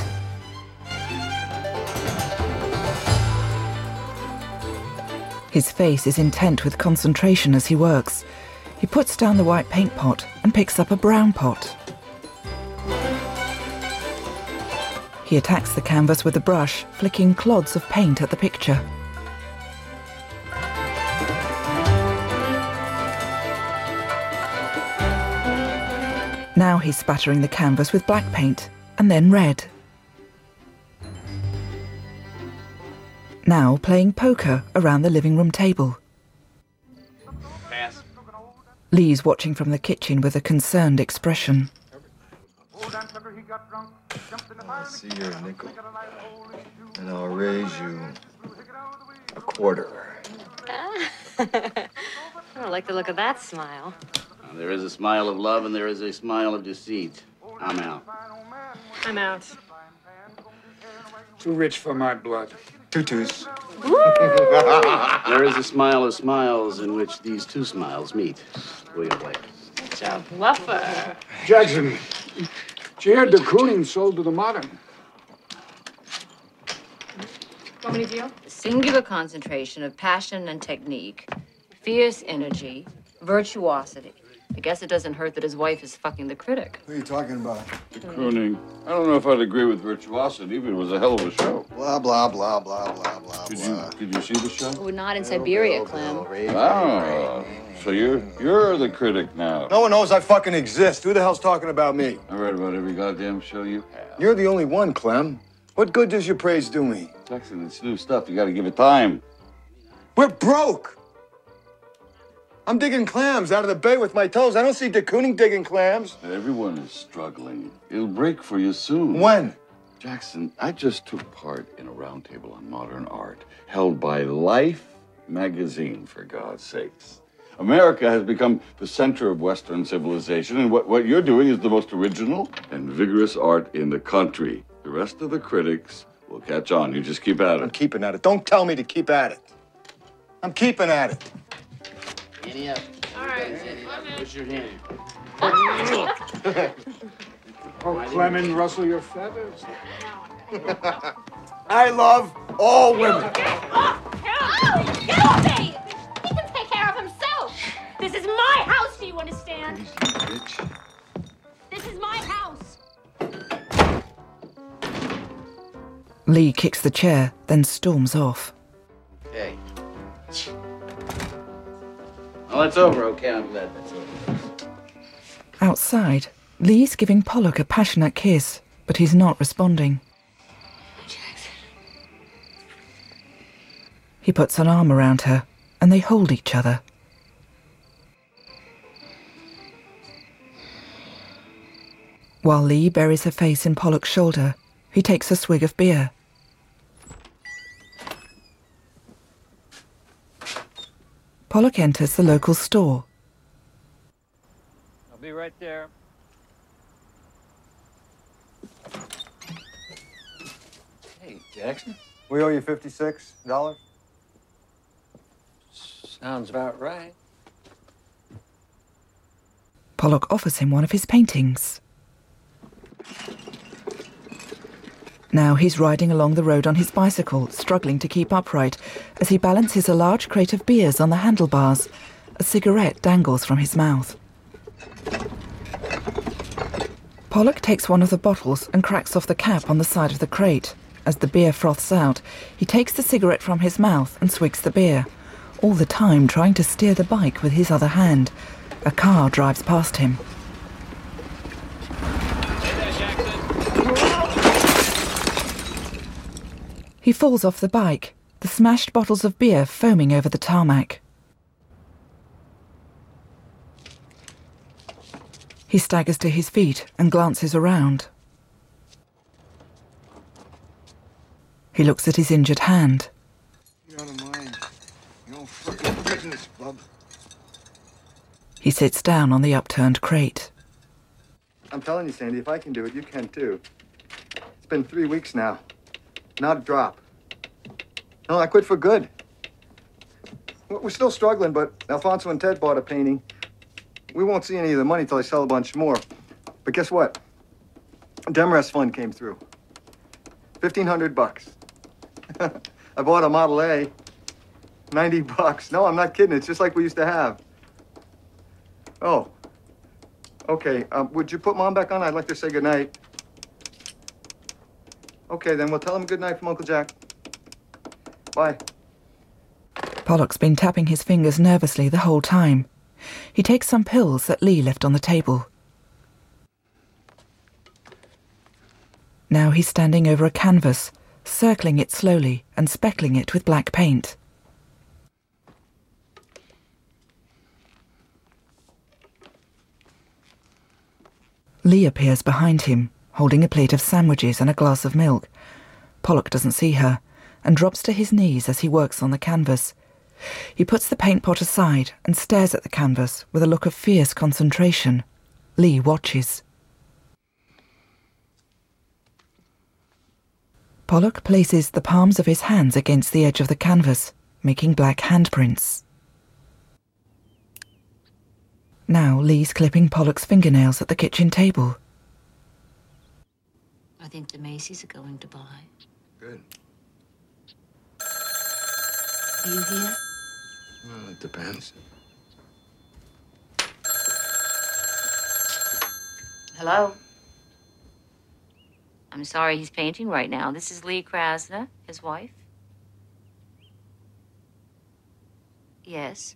His face is intent with concentration as he works. He puts down the white paint pot and picks up a brown pot. He attacks the canvas with a brush, flicking clods of paint at the picture. Now he's spattering the canvas with black paint, and then red. Now playing poker around the living room table. Pass. Lee's watching from the kitchen with a concerned expression. I'll see your nickel, and I'll raise you a quarter. I don't like the look of that smile. There is a smile of love and there is a smile of deceit. I'm out. I'm out. Too rich for my blood. Tutus. There is a smile of smiles in which these two smiles meet. William Blake. Such a bluffer. Jackson, did you hear de Kooning sold to the Modern? Want me to deal? Singular concentration of passion and technique, fierce energy, virtuosity. I guess it doesn't hurt that his wife is fucking the critic. Who are you talking about? De Kooning. I don't know if I'd agree with virtuosity, but it was a hell of a show. Blah, blah, blah, blah, blah, blah, Did you see the show? We're not in Siberia, Clem. Oh, so you're the critic now. No one knows I fucking exist. Who the hell's talking about me? I read about every goddamn show you have. You're the only one, Clem. What good does your praise do me? Jackson, it's new stuff. You gotta give it time. We're broke. I'm digging clams out of the bay with my toes. I don't see de Kooning digging clams. Everyone is struggling. It'll break for you soon. When? Jackson, I just took part in a roundtable on modern art held by Life magazine, for God's sakes. America has become the center of Western civilization, and what you're doing is the most original and vigorous art in the country. The rest of the critics will catch on. You just keep at it. I'm keeping at it. Don't tell me to keep at it. I'm keeping at it. Any up. All right. Push your hand. Oh, Clement, rustle your feathers. I love all women. Get off me! He can take care of himself. This is my house, do you understand? Bitch. This is my house. Lee kicks the chair, then storms off. Okay. Well, it's over, okay? I'm glad that's over. Outside, Lee's giving Pollock a passionate kiss, but he's not responding. Jackson. He puts an arm around her, and they hold each other. While Lee buries her face in Pollock's shoulder, he takes a swig of beer. Pollock enters the local store. I'll be right there. Hey, Jackson. We owe you $56? Sounds about right. Pollock offers him one of his paintings. Now he's riding along the road on his bicycle, struggling to keep upright as he balances a large crate of beers on the handlebars. A cigarette dangles from his mouth. Pollock takes one of the bottles and cracks off the cap on the side of the crate. As the beer froths out, he takes the cigarette from his mouth and swigs the beer, all the time trying to steer the bike with his other hand. A car drives past him. He falls off the bike, the smashed bottles of beer foaming over the tarmac. He staggers to his feet and glances around. He looks at his injured hand. You're out of mind. Your own fucking business, bub. He sits down on the upturned crate. I'm telling you, Sandy, if I can do it, you can too. It's been 3 weeks now. Not a drop. No, I quit for good. We're still struggling, but Alfonso and Ted bought a painting. We won't see any of the money till I sell a bunch more. But guess what? Demarest fund came through. $1,500. I bought a Model A. $90. No, I'm not kidding. It's just like we used to have. Oh. Okay, would you put Mom back on? I'd like to say goodnight. Okay, then we'll tell him goodnight from Uncle Jack. Bye. Pollock's been tapping his fingers nervously the whole time. He takes some pills that Lee left on the table. Now he's standing over a canvas, circling it slowly and speckling it with black paint. Lee appears behind him, holding a plate of sandwiches and a glass of milk. Pollock doesn't see her and drops to his knees as he works on the canvas. He puts the paint pot aside and stares at the canvas with a look of fierce concentration. Lee watches. Pollock places the palms of his hands against the edge of the canvas, making black handprints. Now Lee's clipping Pollock's fingernails at the kitchen table. I think the Macy's are going to buy. Good. Are you here? Well, it depends. Hello? I'm sorry he's painting right now. This is Lee Krasner, his wife. Yes.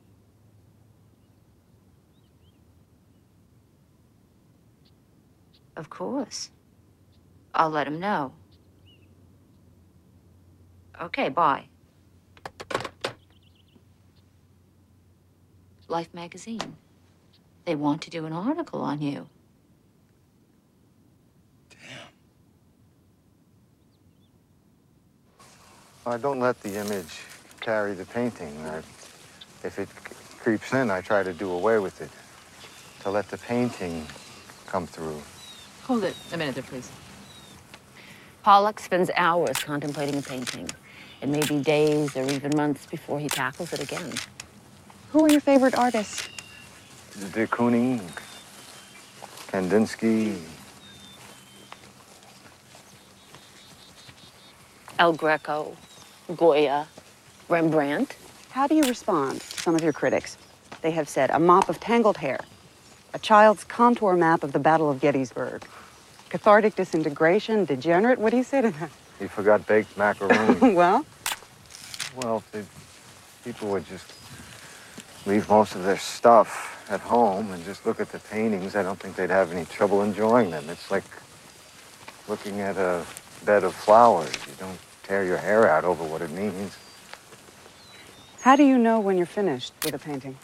Of course. I'll let him know. Okay, bye. Life magazine. They want to do an article on you. I don't let the image carry the painting. If it creeps in, I try to do away with it. To let the painting come through. Hold it a minute there, please. Pollock spends hours contemplating a painting. It may be days or even months before he tackles it again. Who are your favorite artists? De Kooning, Kandinsky. El Greco, Goya, Rembrandt. How do you respond to some of your critics? They have said a mop of tangled hair, a child's contour map of the Battle of Gettysburg, cathartic disintegration, degenerate. What do you say to that? He forgot baked macaroni. Well, if people would just leave most of their stuff at home and just look at the paintings, I don't think they'd have any trouble enjoying them. It's like looking at a bed of flowers. You don't tear your hair out over what it means. how do you know when you're finished with a painting?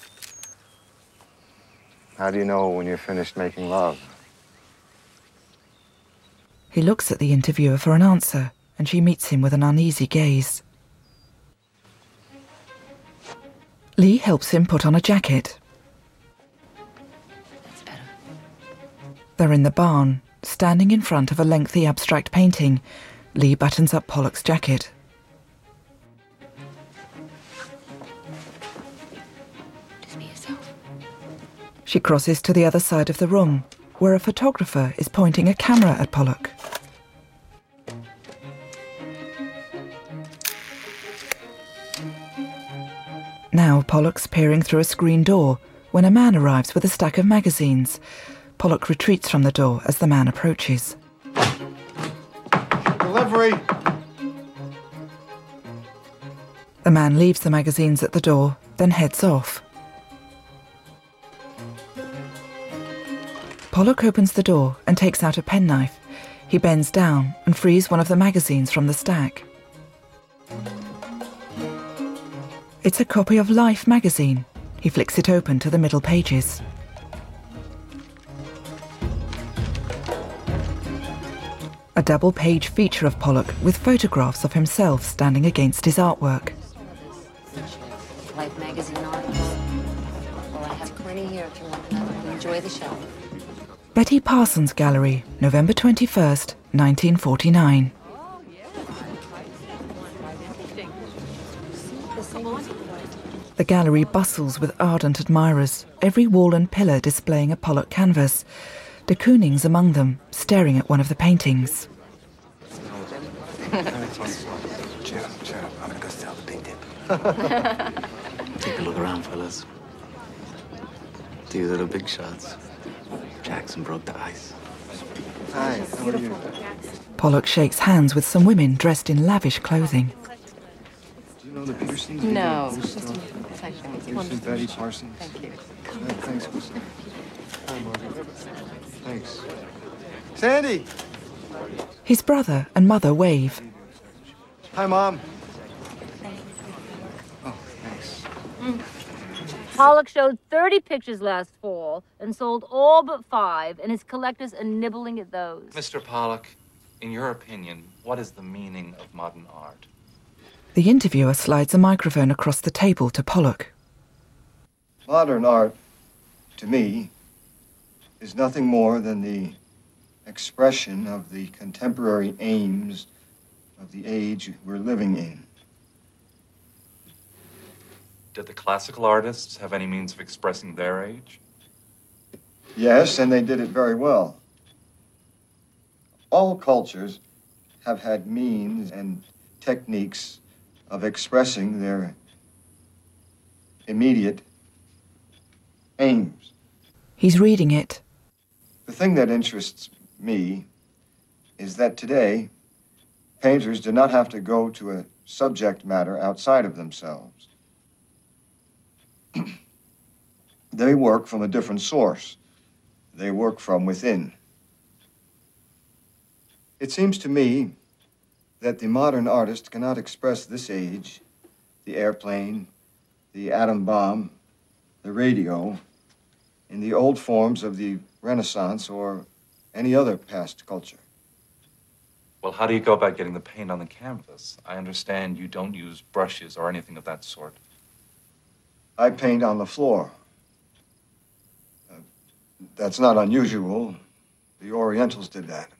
How do you know when you're finished making love? He looks at the interviewer for an answer, and she meets him with an uneasy gaze. Lee helps him put on a jacket. That's better. They're in the barn, standing in front of a lengthy abstract painting. Lee buttons up Pollock's jacket. Just be yourself. She crosses to the other side of the room, where a photographer is pointing a camera at Pollock. Now Pollock's peering through a screen door when a man arrives with a stack of magazines. Pollock retreats from the door as the man approaches. Delivery! The man leaves the magazines at the door, then heads off. Pollock opens the door and takes out a penknife. He bends down and frees one of the magazines from the stack. It's a copy of Life magazine. He flicks it open to the middle pages. A double-page feature of Pollock with photographs of himself standing against his artwork. Life magazine articles. Well, I have plenty here if you want another. Enjoy the show. Betty Parsons Gallery, November 21st, 1949. The gallery bustles with ardent admirers, every wall and pillar displaying a Pollock canvas. De Kooning's among them, staring at one of the paintings. Cheer up. I'm gonna go sell the painting. Take a look around, fellas. These are the big shots. Jackson broke the ice. Hi, how are you? Pollock shakes hands with some women dressed in lavish clothing. Do you know the Petersons? No. Peterson, Betty Parsons. Thank you. Thanks, Wilson. Hi, Margaret. Thanks. Sandy! His brother and mother wave. Hi, Mom. Pollock showed 30 pictures last fall and sold all but 5, and his collectors are nibbling at those. Mr. Pollock, in your opinion, what is the meaning of modern art? The interviewer slides a microphone across the table to Pollock. Modern art, to me, is nothing more than the expression of the contemporary aims of the age we're living in. Did the classical artists have any means of expressing their age? Yes, and they did it very well. All cultures have had means and techniques of expressing their immediate aims. He's reading it. The thing that interests me is that today, painters do not have to go to a subject matter outside of themselves. They work from a different source. They work from within. It seems to me that the modern artist cannot express this age, the airplane, the atom bomb, the radio, in the old forms of the Renaissance or any other past culture. Well, how do you go about getting the paint on the canvas? I understand you don't use brushes or anything of that sort. I paint on the floor. That's not unusual. The Orientals did that.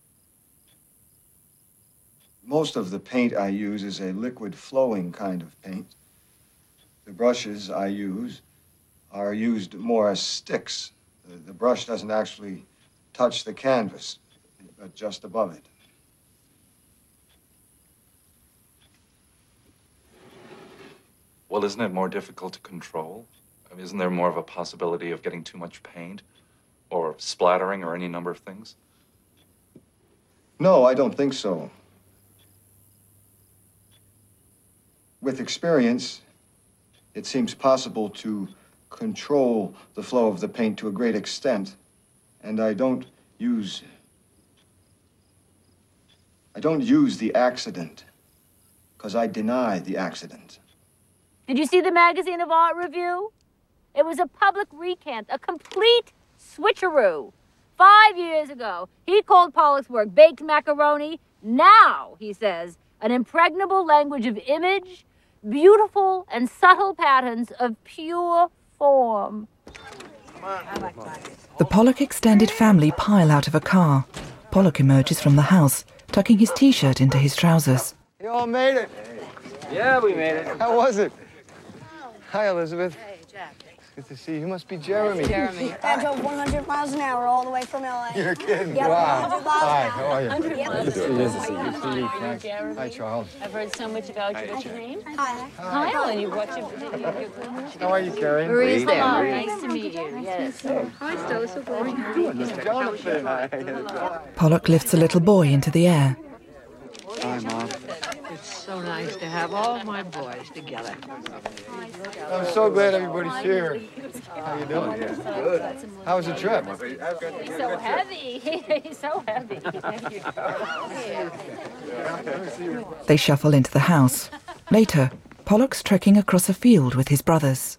Most of the paint I use is a liquid flowing kind of paint. The brushes I use are used more as sticks. The brush doesn't actually touch the canvas, but just above it. Well, isn't it more difficult to control? I mean, isn't there more of a possibility of getting too much paint or splattering or any number of things? No, I don't think so. With experience, it seems possible to control the flow of the paint to a great extent, and I don't use the accident, because I deny the accident. Did you see the Magazine of Art review? It was a public recant, a complete switcheroo. 5 years ago, he called Pollock's work baked macaroni. Now, he says, an impregnable language of image, beautiful and subtle patterns of pure form. The Pollock extended family pile out of a car. Pollock emerges from the house, tucking his T-shirt into his trousers. You all made it. Yeah, we made it. How was it? Hi, Elizabeth. Hey, Jack. Good to see you. You must be Jeremy. Jeremy. I drove 100 miles an hour all the way from LA. You're kidding. Yep, Wow. 100 miles Hi, an how hour. are you? 100 miles. Good to see you. Good to see you. Hi, Jeremy. Hi, Charles. I've heard so much about you. What's your name? Hi. Hi, Ellen. You watch it. How are you, Carrie? Marie's there. Hello. Nice to meet you. Yes. Hi, Stella. So glad you're here. Jonathan. Pollock lifts a little boy into the air. Hi, Mom. It's so nice to have all my boys together. I'm so glad everybody's here. How you doing? Good. How was the trip? He's so heavy. He's so heavy. They shuffle into the house. Later, Pollock's trekking across a field with his brothers.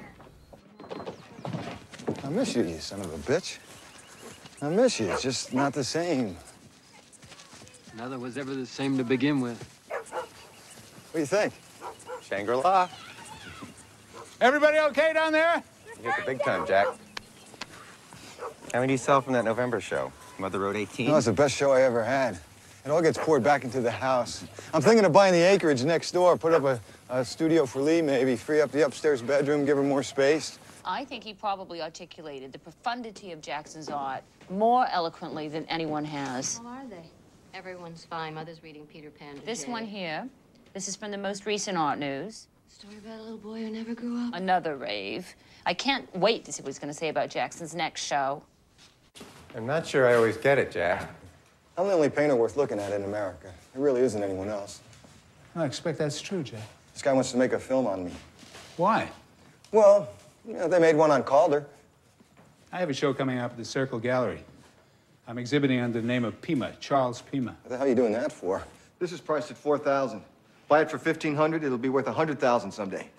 I miss you, you son of a bitch. I miss you. It's just not the same. Nothing was ever the same to begin with. What do you think? Shangri-La. Everybody okay down there? You hit the big time, Jack. How many do you sell from that November show? Mother Road 18? No, it's the best show I ever had. It all gets poured back into the house. I'm thinking of buying the acreage next door, put up a studio for Lee, maybe, free up the upstairs bedroom, give her more space. I think he probably articulated the profundity of Jackson's art more eloquently than anyone has. How are they? Everyone's fine. Mother's reading Peter Pan. This one here, this is from the most recent art news. Story about a little boy who never grew up. Another rave. I can't wait to see what he's going to say about Jackson's next show. I'm not sure I always get it, Jack. I'm the only painter worth looking at in America. There really isn't anyone else. I expect that's true, Jay. This guy wants to make a film on me. Why? Well, you know, they made one on Calder. I have a show coming up at the Circle Gallery. I'm exhibiting under the name of Pima, Charles Pima. What the hell are you doing that for? This is priced at $4,000. Buy it for $1,500, it'll be worth $100,000 someday.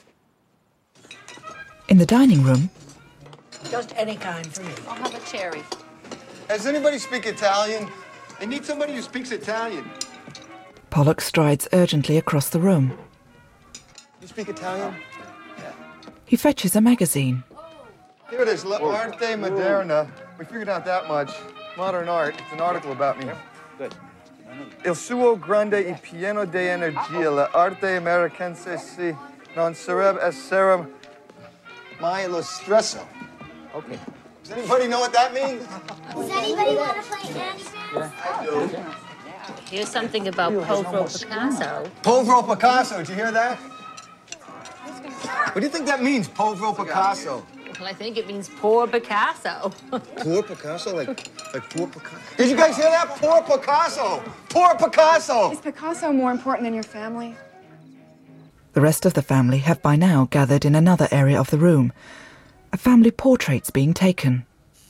In the dining room, Just any kind for me. I'll have a cherry. Does anybody speak Italian? I need somebody who speaks Italian. Pollock strides urgently across the room. You speak Italian? He fetches a magazine. Here it is, L'Arte Moderna. We figured out that much. Modern art. It's an article about me. Good. Il suo grande e pieno di energia, l'arte americanense non sarebbe essere mai lo stesso. Okay. Does anybody know what that means? Does anybody want to play Candyman? I do. Here's something about Povro Picasso. Povro Picasso, did you hear that? What do you think that means, Povro Picasso? Well, I think it means poor Picasso. Poor Picasso? Like poor Picasso? Did you guys hear that? Poor Picasso! Poor Picasso! Is Picasso more important than your family? The rest of the family have by now gathered in another area of the room. A family portrait's being taken.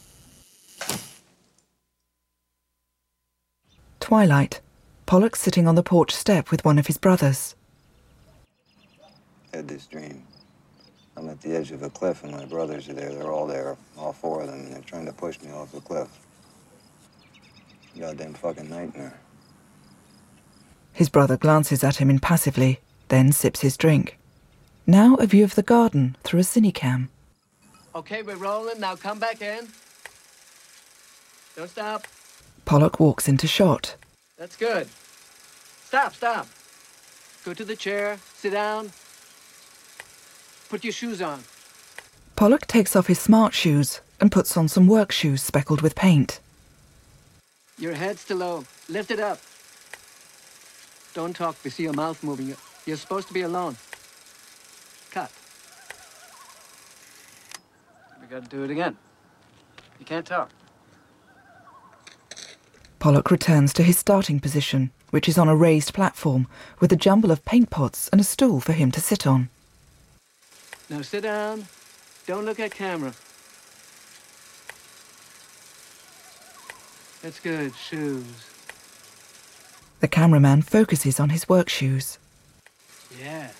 Twilight. Pollock sitting on the porch step with one of his brothers. I had this dream. I'm at the edge of a cliff and my brothers are there. They're all there, all four of them, and they're trying to push me off the cliff. Goddamn fucking nightmare. His brother glances at him impassively, then sips his drink. Now a view of the garden through a cinecam. Okay, we're rolling. Now come back in. Don't stop. Pollock walks into shot. That's good. Stop, stop. Go to the chair. Sit down. Put your shoes on. Pollock takes off his smart shoes and puts on some work shoes speckled with paint. Your head's too low. Lift it up. Don't talk. We see your mouth moving. You're supposed to be alone. Cut. We gotta do it again. You can't talk. Pollock returns to his starting position, which is on a raised platform with a jumble of paint pots and a stool for him to sit on. Now sit down. Don't look at camera. That's good. Shoes. The cameraman focuses on his work shoes. Yeah.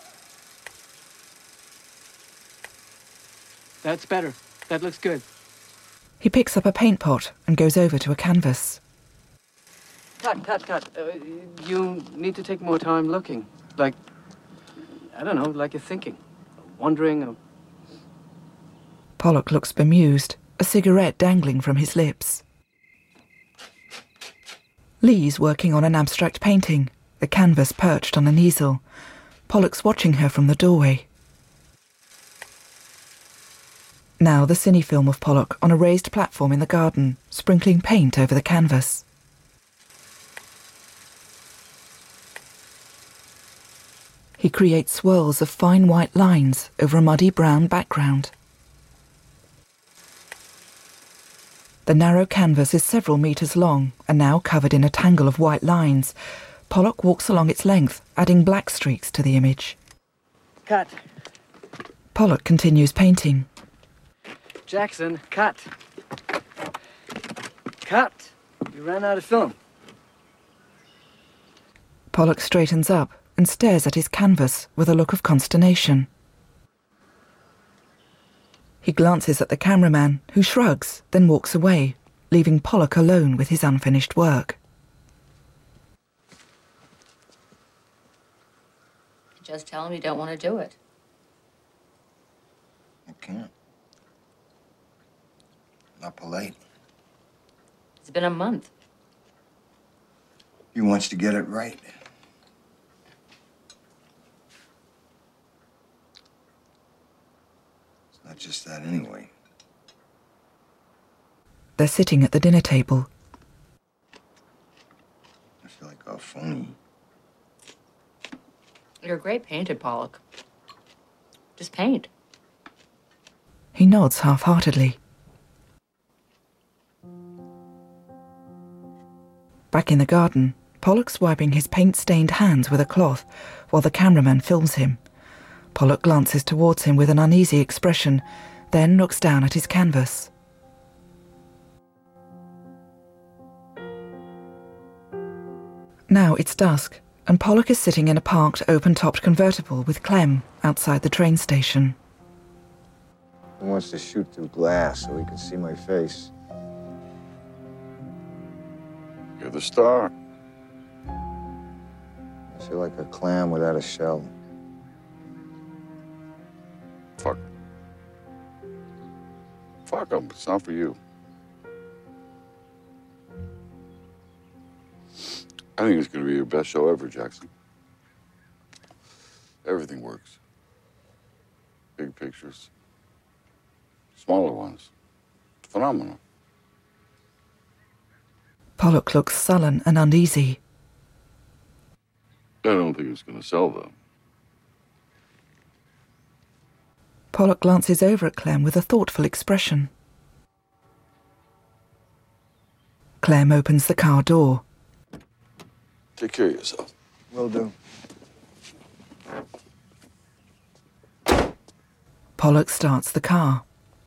That's better. That looks good. He picks up a paint pot and goes over to a canvas. Cut. You need to take more time looking. Like, I don't know, like you're thinking. Wondering. Pollock looks bemused, a cigarette dangling from his lips. Lee's working on an abstract painting, the canvas perched on an easel. Pollock's watching her from the doorway. Now the cinefilm of Pollock on a raised platform in the garden, sprinkling paint over the canvas. He creates swirls of fine white lines over a muddy brown background. The narrow canvas is several meters long and now covered in a tangle of white lines. Pollock walks along its length, adding black streaks to the image. Cut. Pollock continues painting. Jackson, cut. Cut. You ran out of film. Pollock straightens up and stares at his canvas with a look of consternation. He glances at the cameraman, who shrugs, then walks away, leaving Pollock alone with his unfinished work. Just tell him you don't want to do it. I can't. Not polite. It's been a month. He wants to get it right. It's not just that anyway. They're sitting at the dinner table. I feel like a phony. You're a great painter, Pollock. Just paint. He nods half-heartedly. Back in the garden, Pollock's wiping his paint-stained hands with a cloth while the cameraman films him. Pollock glances towards him with an uneasy expression, then looks down at his canvas. Now it's dusk, and Pollock is sitting in a parked, open-topped convertible with Clem outside the train station. He wants to shoot through glass so he can see my face. You're the star. I feel like a clam without a shell. Fuck. Fuck him. It's not for you. I think it's going to be your best show ever, Jackson. Everything works. Big pictures. Smaller ones. Phenomenal. Pollock looks sullen and uneasy. I don't think it's going to sell, though. Pollock glances over at Clem with a thoughtful expression. Clem opens the car door. Take care of yourself. Will do. Pollock starts the car.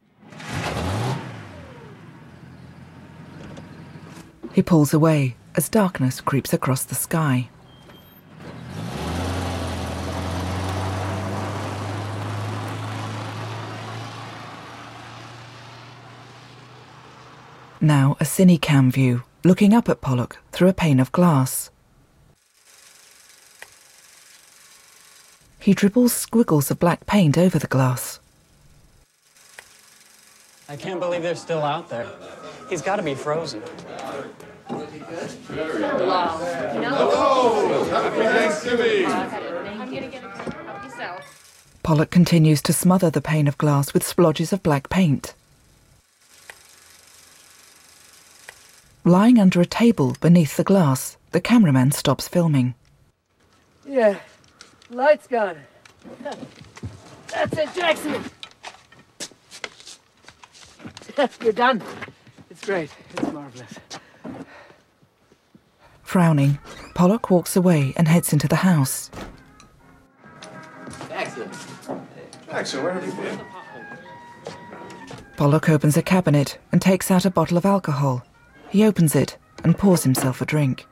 He pulls away as darkness creeps across the sky. Now a cine-cam view, looking up at Pollock through a pane of glass. He dribbles squiggles of black paint over the glass. I can't believe they're still out there. He's got to be frozen. Hello! Happy Thanksgiving! I'm gonna get a help yourself. Pollock continues to smother the pane of glass with splodges of black paint. Lying under a table beneath the glass, the cameraman stops filming. Yeah, light's gone. That's it, Jackson. You're done. It's great. It's marvelous. Frowning, Pollock walks away and heads into the house. Jackson. Jackson, where have you been? Pollock opens a cabinet and takes out a bottle of alcohol. He opens it and pours himself a drink.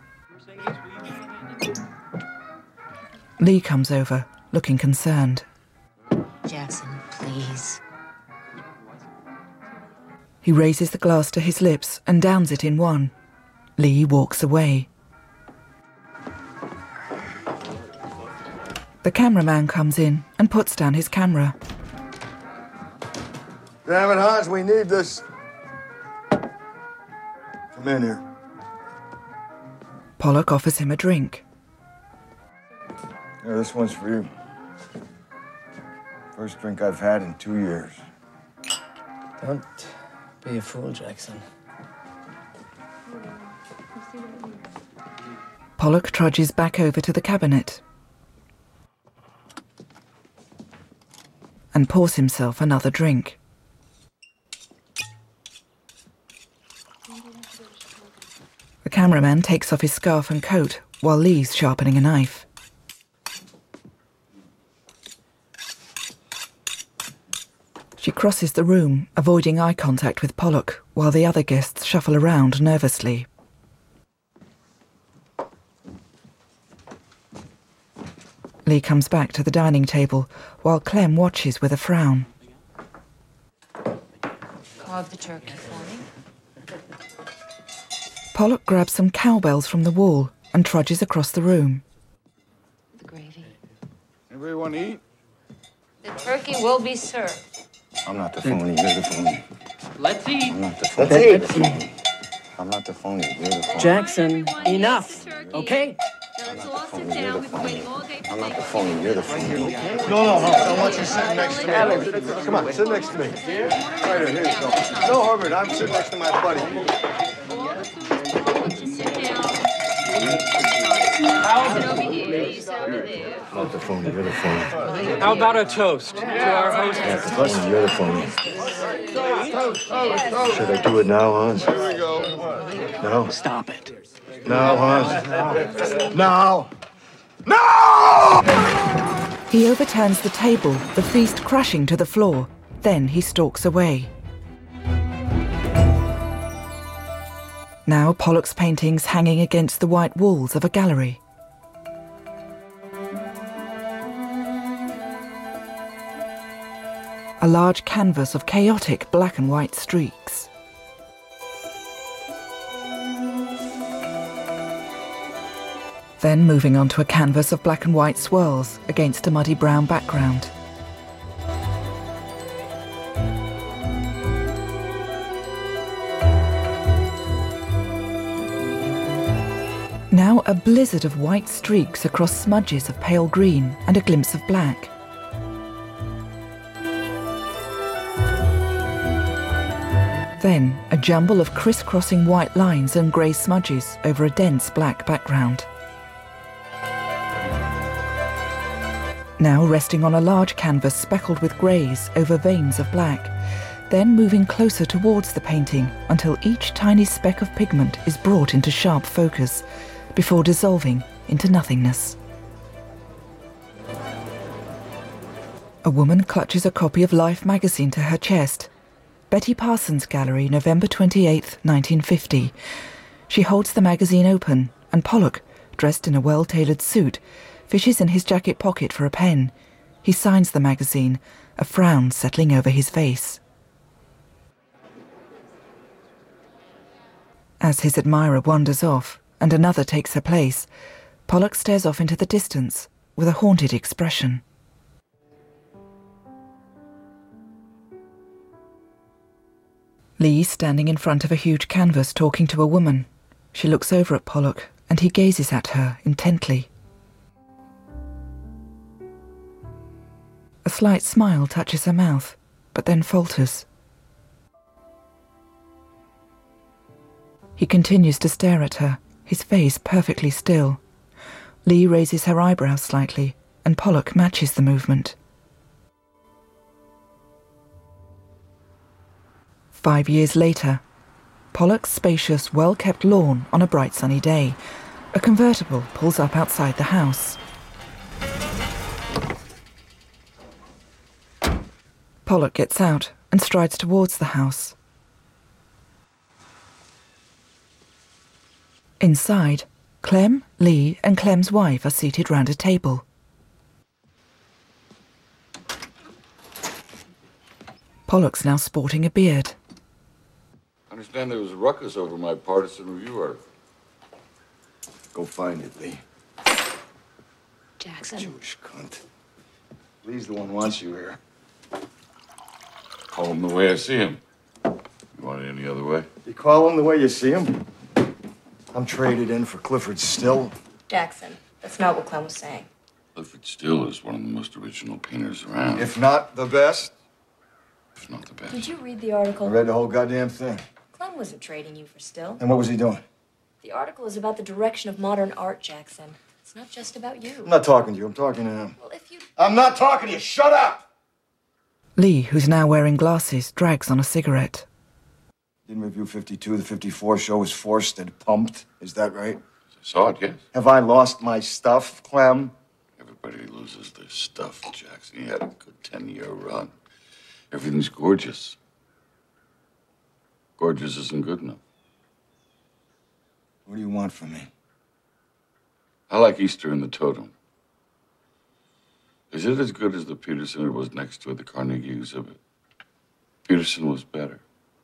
Lee comes over, looking concerned. Jackson, please. He raises the glass to his lips and downs it in one. Lee walks away. The cameraman comes in and puts down his camera. Damn it, Hans, we need this. Come in here. Pollock offers him a drink. Here, this one's for you. First drink I've had in 2 years. Don't be a fool, Jackson. Pollock trudges back over to the cabinet and pours himself another drink. The cameraman takes off his scarf and coat while Lee's sharpening a knife. She crosses the room, avoiding eye contact with Pollock, while the other guests shuffle around nervously. Lee comes back to the dining table, while Clem watches with a frown. Carve the turkey for me. Pollock grabs some cowbells from the wall and trudges across the room. The gravy. Anybody want to eat? The turkey will be served. I'm not the phony. You're the phony. Let's eat. I'm not the phony. Let's eat. I'm not the phony. You're the phony. Jackson, enough. Okay? I'm not the phony. You're the phony. No, I want you sitting next to me. Come on, sit next to me. Right here, here you go. No, Herbert, I'm sitting next to my buddy. I'm not the phony. You're the phony. How about a toast to our host? I'm not the phony. You're the phony. Should I do it now, Hans? Here we go. No. Stop it. No, Hans. No. No! He overturns the table, the feast crashing to the floor. Then he stalks away. Now Pollock's paintings hanging against the white walls of a gallery. A large canvas of chaotic black and white streaks. Then moving on to a canvas of black and white swirls against a muddy brown background. Now a blizzard of white streaks across smudges of pale green and a glimpse of black. Then a jumble of crisscrossing white lines and grey smudges over a dense black background. Now resting on a large canvas speckled with greys over veins of black, then moving closer towards the painting until each tiny speck of pigment is brought into sharp focus before dissolving into nothingness. A woman clutches a copy of Life magazine to her chest. Betty Parsons Gallery, November 28, 1950. She holds the magazine open, and Pollock, dressed in a well-tailored suit, fishes in his jacket pocket for a pen. He signs the magazine, a frown settling over his face. As his admirer wanders off, and another takes her place, Pollock stares off into the distance with a haunted expression. Lee standing in front of a huge canvas talking to a woman. She looks over at Pollock, and he gazes at her intently. A slight smile touches her mouth, but then falters. He continues to stare at her, his face perfectly still. Lee raises her eyebrows slightly, and Pollock matches the movement. 5 years later, Pollock's spacious, well-kept lawn on a bright sunny day. A convertible pulls up outside the house. Pollock gets out and strides towards the house. Inside, Clem, Lee and Clem's wife are seated round a table. Pollock's now sporting a beard. I understand there was a ruckus over my partisan review article. Go find it, Lee. Jackson. Jewish cunt. Lee's the one who wants you here. Call him the way I see him. You want it any other way? You call him the way you see him? I'm traded in for Clifford Still. Jackson, that's not what Clem was saying. Clifford Still is one of the most original painters around. If not the best. If not the best. Did you read the article? I read the whole goddamn thing. Clem wasn't trading you for Still. And what was he doing? The article is about the direction of modern art, Jackson. It's not just about you. I'm not talking to you. I'm talking to him. Well, if you... I'm not talking to you. Shut up! Lee, who's now wearing glasses, drags on a cigarette. In Review 52, the 54 show was forced and pumped. Is that right? I saw it, yes. Have I lost my stuff, Clem? Everybody loses their stuff, Jackson. He had a good 10-year run. Everything's gorgeous. Gorgeous isn't good enough. What do you want from me? I like Easter in the Totem. Is it as good as the Peterson it was next to at the Carnegie exhibit? Peterson was better.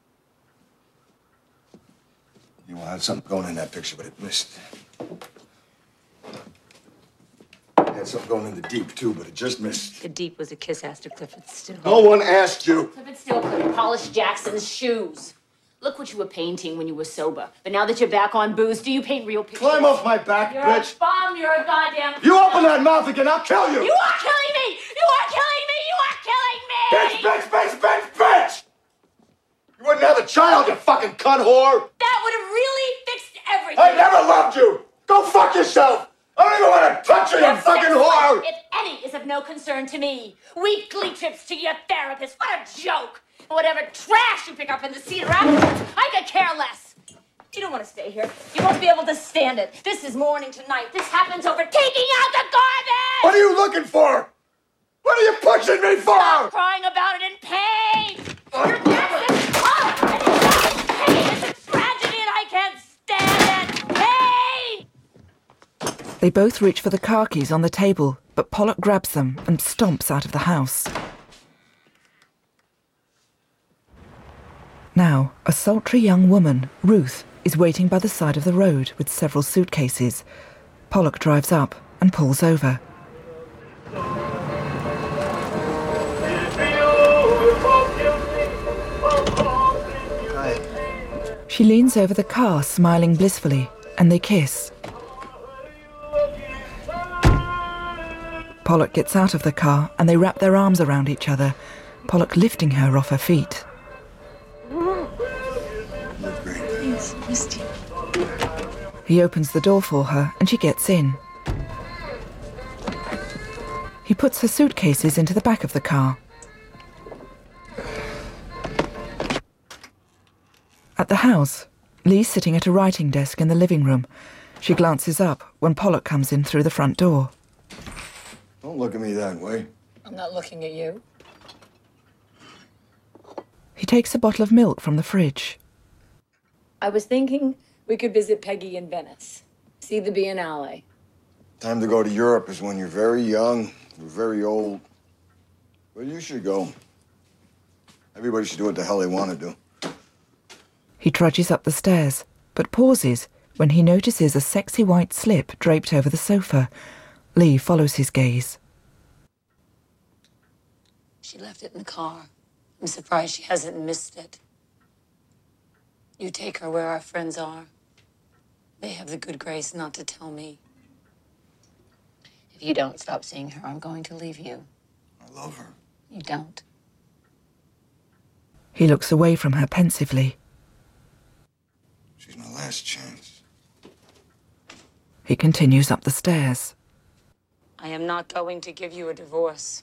You had something going in that picture, but it missed. had something going in the deep, too, but it just missed. The deep was a kiss after Clifford Still. No one asked you. Clifford Still couldn't polish Jackson's shoes. Look what you were painting when you were sober. But now that you're back on booze, do you paint real pictures? Climb off my back, You're bitch. a bum. You're a goddamn... You open that mouth again, I'll kill you. You are killing me. You are killing me. You are killing me. Bitch, bitch, bitch, bitch, bitch. You wouldn't have a child, you fucking cunt whore. That would have really fixed everything. I never loved you. Go fuck yourself. I don't even want to touch you, you fucking whore. If any is of no concern to me. Weekly trips to your therapist. What a joke. Whatever trash you pick up in the Cedar afterwards, I could care less. You don't want to stay here. You won't be able to stand it. This is morning to night. This happens over taking out the garbage! What are you looking for? What are you pushing me for? Stop crying about it in pain! You're Jackson! Oh! Pain is a tragedy and I can't stand it! Pain! They both reach for the car keys on the table, but Pollock grabs them and stomps out of the house. Now, a sultry young woman, Ruth, is waiting by the side of the road with several suitcases. Pollock drives up and pulls over. She leans over the car, smiling blissfully, and they kiss. Pollock gets out of the car and they wrap their arms around each other, Pollock lifting her off her feet. Yes, missed you. He opens the door for her and she gets in. He puts her suitcases into the back of the car. At the house, Lee's sitting at a writing desk in the living room. She glances up when Pollock comes in through the front door. Don't look at me that way. I'm not looking at you. He takes a bottle of milk from the fridge. I was thinking we could visit Peggy in Venice. See the Biennale. Time to go to Europe is when you're very young, you're very old. Well, you should go. Everybody should do what the hell they want to do. He trudges up the stairs, but pauses when he notices a sexy white slip draped over the sofa. Lee follows his gaze. She left it in the car. I'm surprised she hasn't missed it. You take her where our friends are. They have the good grace not to tell me. If you don't stop seeing her, I'm going to leave you. I love her. You don't. He looks away from her pensively. She's my last chance. He continues up the stairs. I am not going to give you a divorce.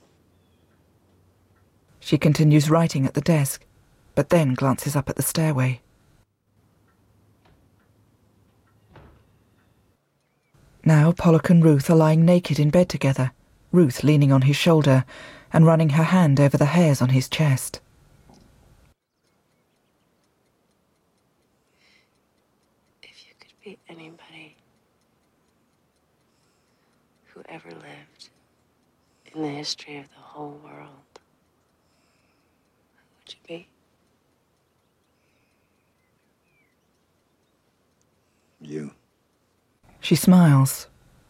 She continues writing at the desk, but then glances up at the stairway. Now Pollock and Ruth are lying naked in bed together, Ruth leaning on his shoulder and running her hand over the hairs on his chest. If you could be anybody who ever lived in the history of the whole world, who would you be? You. She smiles.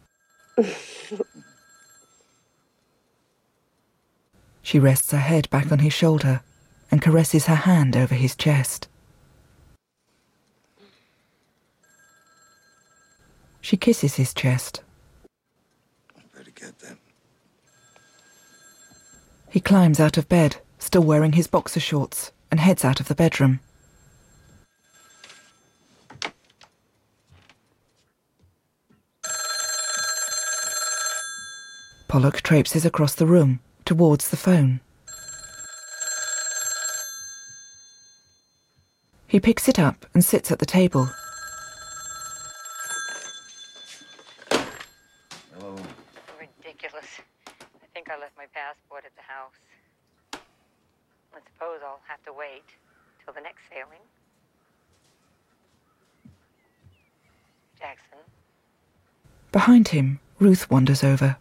She rests her head back on his shoulder and caresses her hand over his chest. She kisses his chest. I better get that. He climbs out of bed, still wearing his boxer shorts, and heads out of the bedroom. Pollock traipses across the room, towards the phone. He picks it up and sits at the table. Hello. Ridiculous. I think I left my passport at the house. I suppose I'll have to wait till the next sailing. Jackson. Behind him, Ruth wanders over.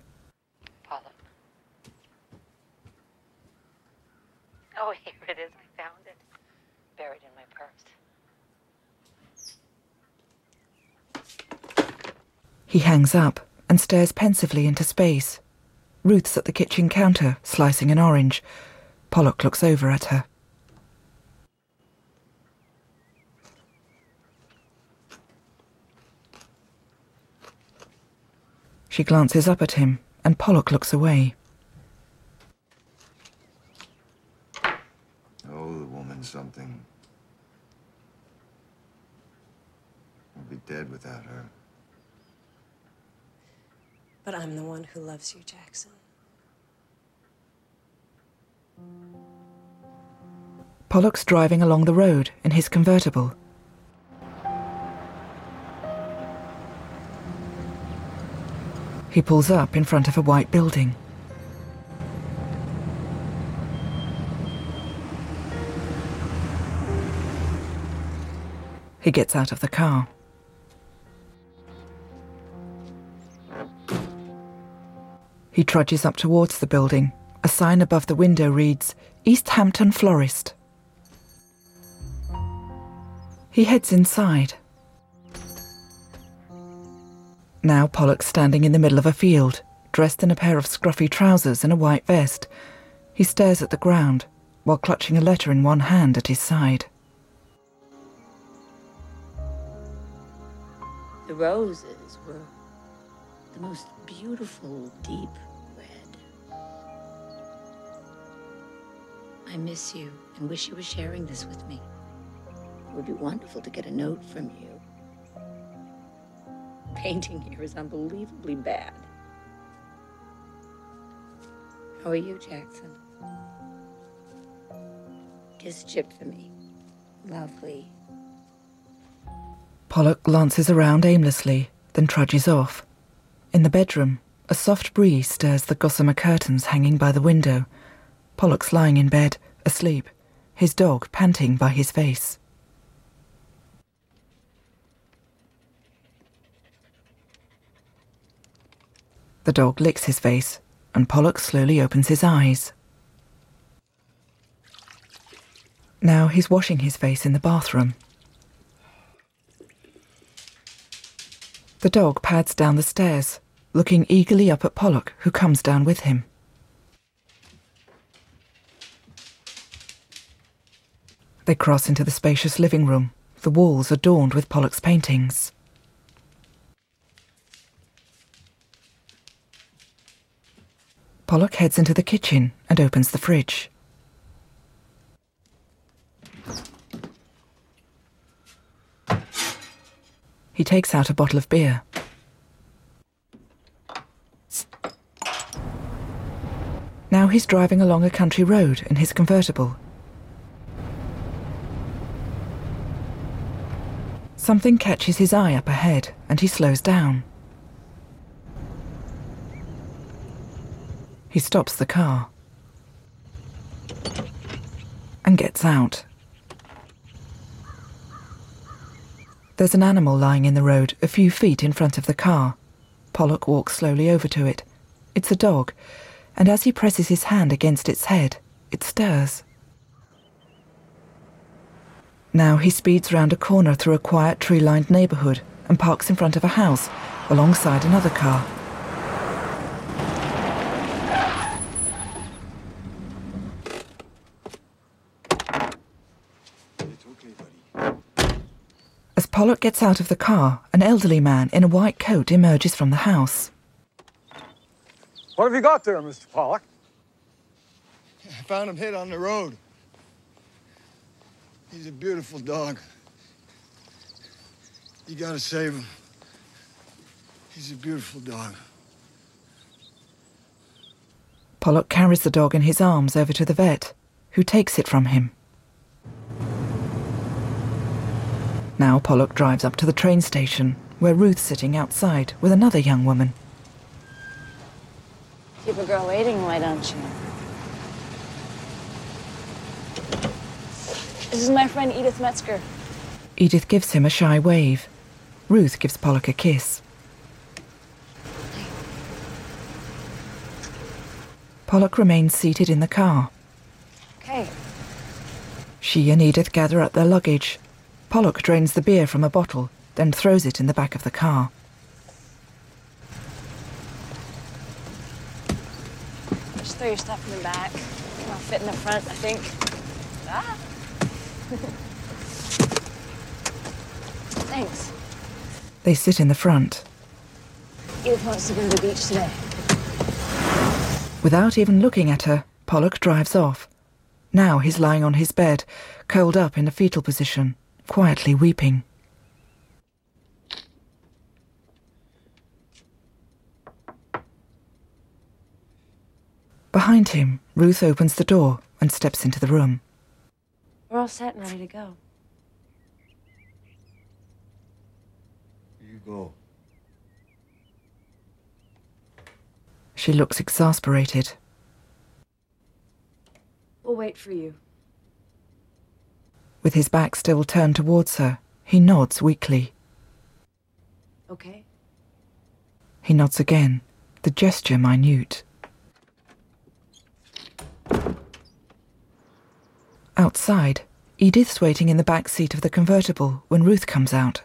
Oh, here it is. I found it. Buried in my purse. He hangs up and stares pensively into space. Ruth's at the kitchen counter, slicing an orange. Pollock looks over at her. She glances up at him, and Pollock looks away. Oh, the woman's something. I'll be dead without her. But I'm the one who loves you, Jackson. Pollock's driving along the road in his convertible. He pulls up in front of a white building. He gets out of the car. He trudges up towards the building. A sign above the window reads, East Hampton Florist. He heads inside. Now Pollock's standing in the middle of a field, dressed in a pair of scruffy trousers and a white vest. He stares at the ground, while clutching a letter in one hand at his side. The roses were the most beautiful, deep red. I miss you and wish you were sharing this with me. It would be wonderful to get a note from you. Painting here is unbelievably bad. How are you, Jackson? Kiss Chip for me. Lovely. Pollock glances around aimlessly, then trudges off. In the bedroom, a soft breeze stirs the gossamer curtains hanging by the window. Pollock's lying in bed, asleep, his dog panting by his face. The dog licks his face, and Pollock slowly opens his eyes. Now he's washing his face in the bathroom. The dog pads down the stairs, looking eagerly up at Pollock, who comes down with him. They cross into the spacious living room, the walls adorned with Pollock's paintings. Pollock heads into the kitchen and opens the fridge. He takes out a bottle of beer. Now he's driving along a country road in his convertible. Something catches his eye up ahead, and he slows down. He stops the car and gets out. There's an animal lying in the road a few feet in front of the car. Pollock walks slowly over to it. It's a dog, and as he presses his hand against its head, it stirs. Now he speeds round a corner through a quiet tree-lined neighbourhood and parks in front of a house alongside another car. As Pollock gets out of the car, an elderly man in a white coat emerges from the house. What have you got there, Mr. Pollock? I found him hid on the road. He's a beautiful dog. You gotta save him. He's a beautiful dog. Pollock carries the dog in his arms over to the vet, who takes it from him. Now Pollock drives up to the train station, where Ruth's sitting outside with another young woman. Keep a girl waiting, why don't you? This is my friend Edith Metzger. Edith gives him a shy wave. Ruth gives Pollock a kiss. Pollock remains seated in the car. Okay. She and Edith gather up their luggage. Pollock drains the beer from a bottle, then throws it in the back of the car. throw your stuff in the back. I'll fit in the front, I think. Ah. Thanks. They sit in the front. Edith wants to go to the beach today. Without even looking at her, Pollock drives off. Now he's lying on his bed, curled up in a fetal position, quietly weeping. Behind him, Ruth opens the door and steps into the room. We're all set and ready to go. You go. She looks exasperated. We'll wait for you. With his back still turned towards her, he nods weakly. Okay. He nods again, the gesture minute. Outside, Edith's waiting in the back seat of the convertible when Ruth comes out.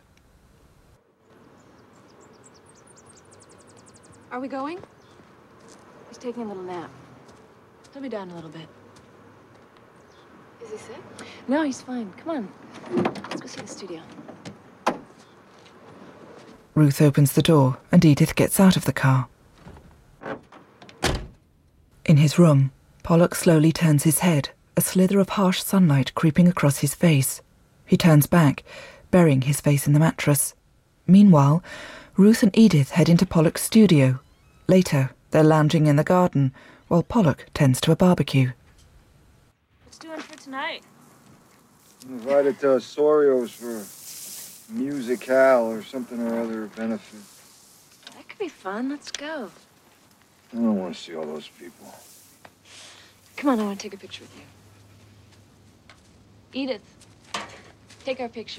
Are we going? He's taking a little nap. He'll be down a little bit. Is he sick? No, he's fine. Come on. Let's go see the studio. Ruth opens the door and Edith gets out of the car. In his room, Pollock slowly turns his head, a slither of harsh sunlight creeping across his face. He turns back, burying his face in the mattress. Meanwhile, Ruth and Edith head into Pollock's studio. Later, they're lounging in the garden, while Pollock tends to a barbecue. What's doing for tonight? I'm invited to Osorio's for Musicale or something or other benefit. That could be fun. Let's go. I don't want to see all those people. Come on, I want to take a picture with you. Edith, take our picture.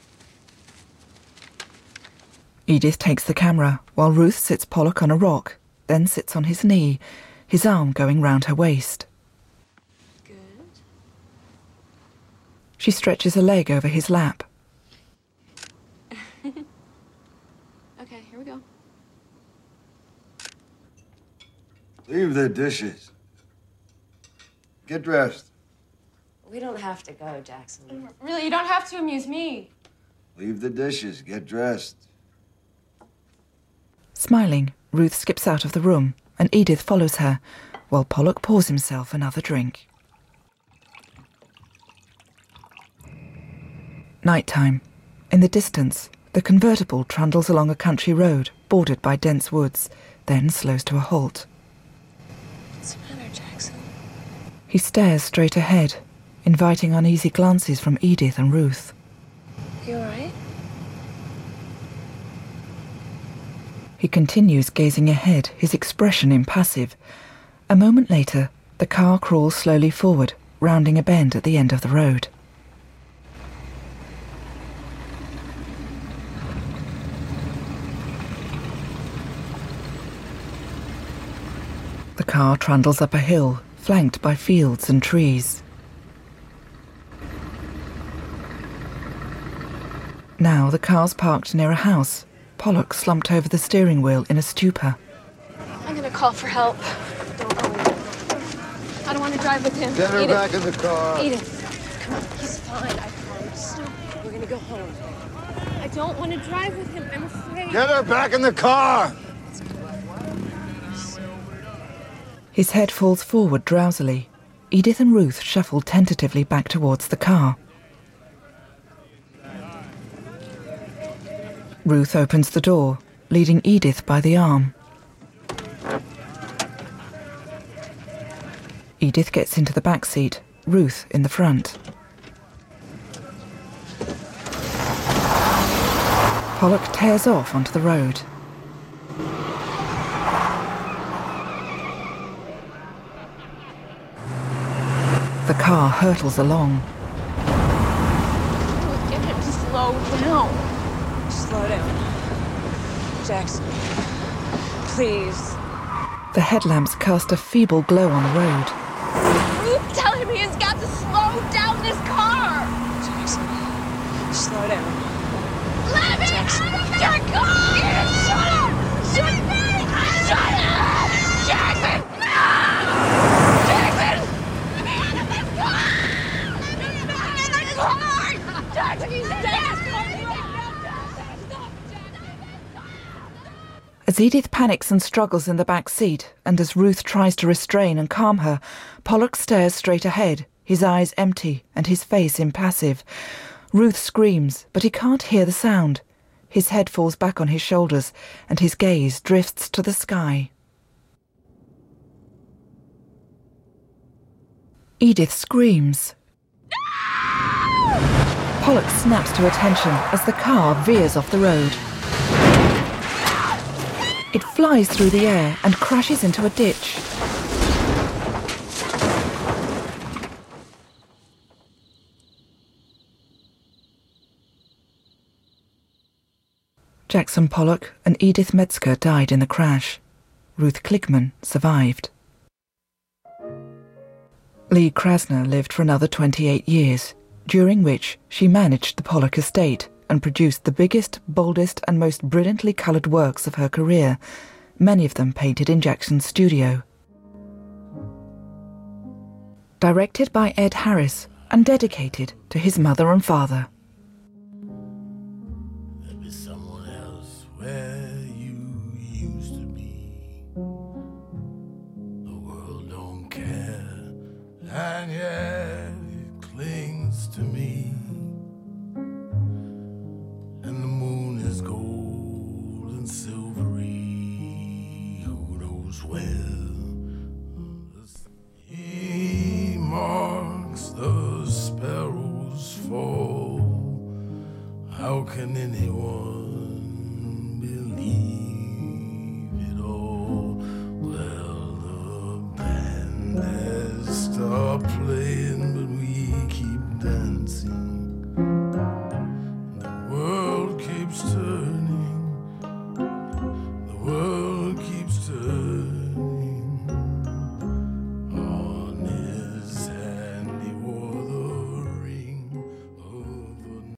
Edith takes the camera, while Ruth sits Pollock on a rock, then sits on his knee, his arm going round her waist. Good. She stretches a leg over his lap. Okay, here we go. Leave the dishes. Get dressed. We don't have to go, Jackson. Really, you don't have to amuse me. Leave the dishes. Get dressed. Smiling, Ruth skips out of the room, and Edith follows her, while Pollock pours himself another drink. Nighttime. In the distance, the convertible trundles along a country road bordered by dense woods, then slows to a halt. What's the matter, Jackson? He stares straight ahead, inviting uneasy glances from Edith and Ruth. You all right? He continues gazing ahead, his expression impassive. A moment later, the car crawls slowly forward, rounding a bend at the end of the road. The car trundles up a hill, flanked by fields and trees. Now the car's parked near a house. Pollock slumped over the steering wheel in a stupor. I'm gonna call for help. I don't want to drive with him. Get her Edith. back in the car. Edith, come on. He's fine, I promise. We're gonna go home. I don't want to drive with him. I'm afraid. Get her back in the car! His head falls forward drowsily. Edith and Ruth shuffle tentatively back towards the car. Ruth opens the door, leading Edith by the arm. Edith gets into the back seat, Ruth in the front. Pollock tears off onto the road. The car hurtles along. Get him to slow down. Slow down. Jackson, please. The headlamps cast a feeble glow on the road. Ruth, tell him he's got to slow down this car. Jackson, slow down. Let me out of your car! Shut up! Shut up! Shut up! Jackson, no! As Edith panics and struggles in the back seat, and as Ruth tries to restrain and calm her, Pollock stares straight ahead, his eyes empty and his face impassive. Ruth screams, but he can't hear the sound. His head falls back on his shoulders, and his gaze drifts to the sky. Edith screams. Pollock snaps to attention as the car veers off the road. It flies through the air and crashes into a ditch. Jackson Pollock and Edith Metzger died in the crash. Ruth Klickman survived. Lee Krasner lived for another 28 years, during which she managed the Pollock estate and produced the biggest, boldest and most brilliantly coloured works of her career, many of them painted in Jackson's studio. Directed by Ed Harris and dedicated to his mother and father. There'll be someone else where you used to be. The world don't care, and yet it clings to me. And the moon is gold.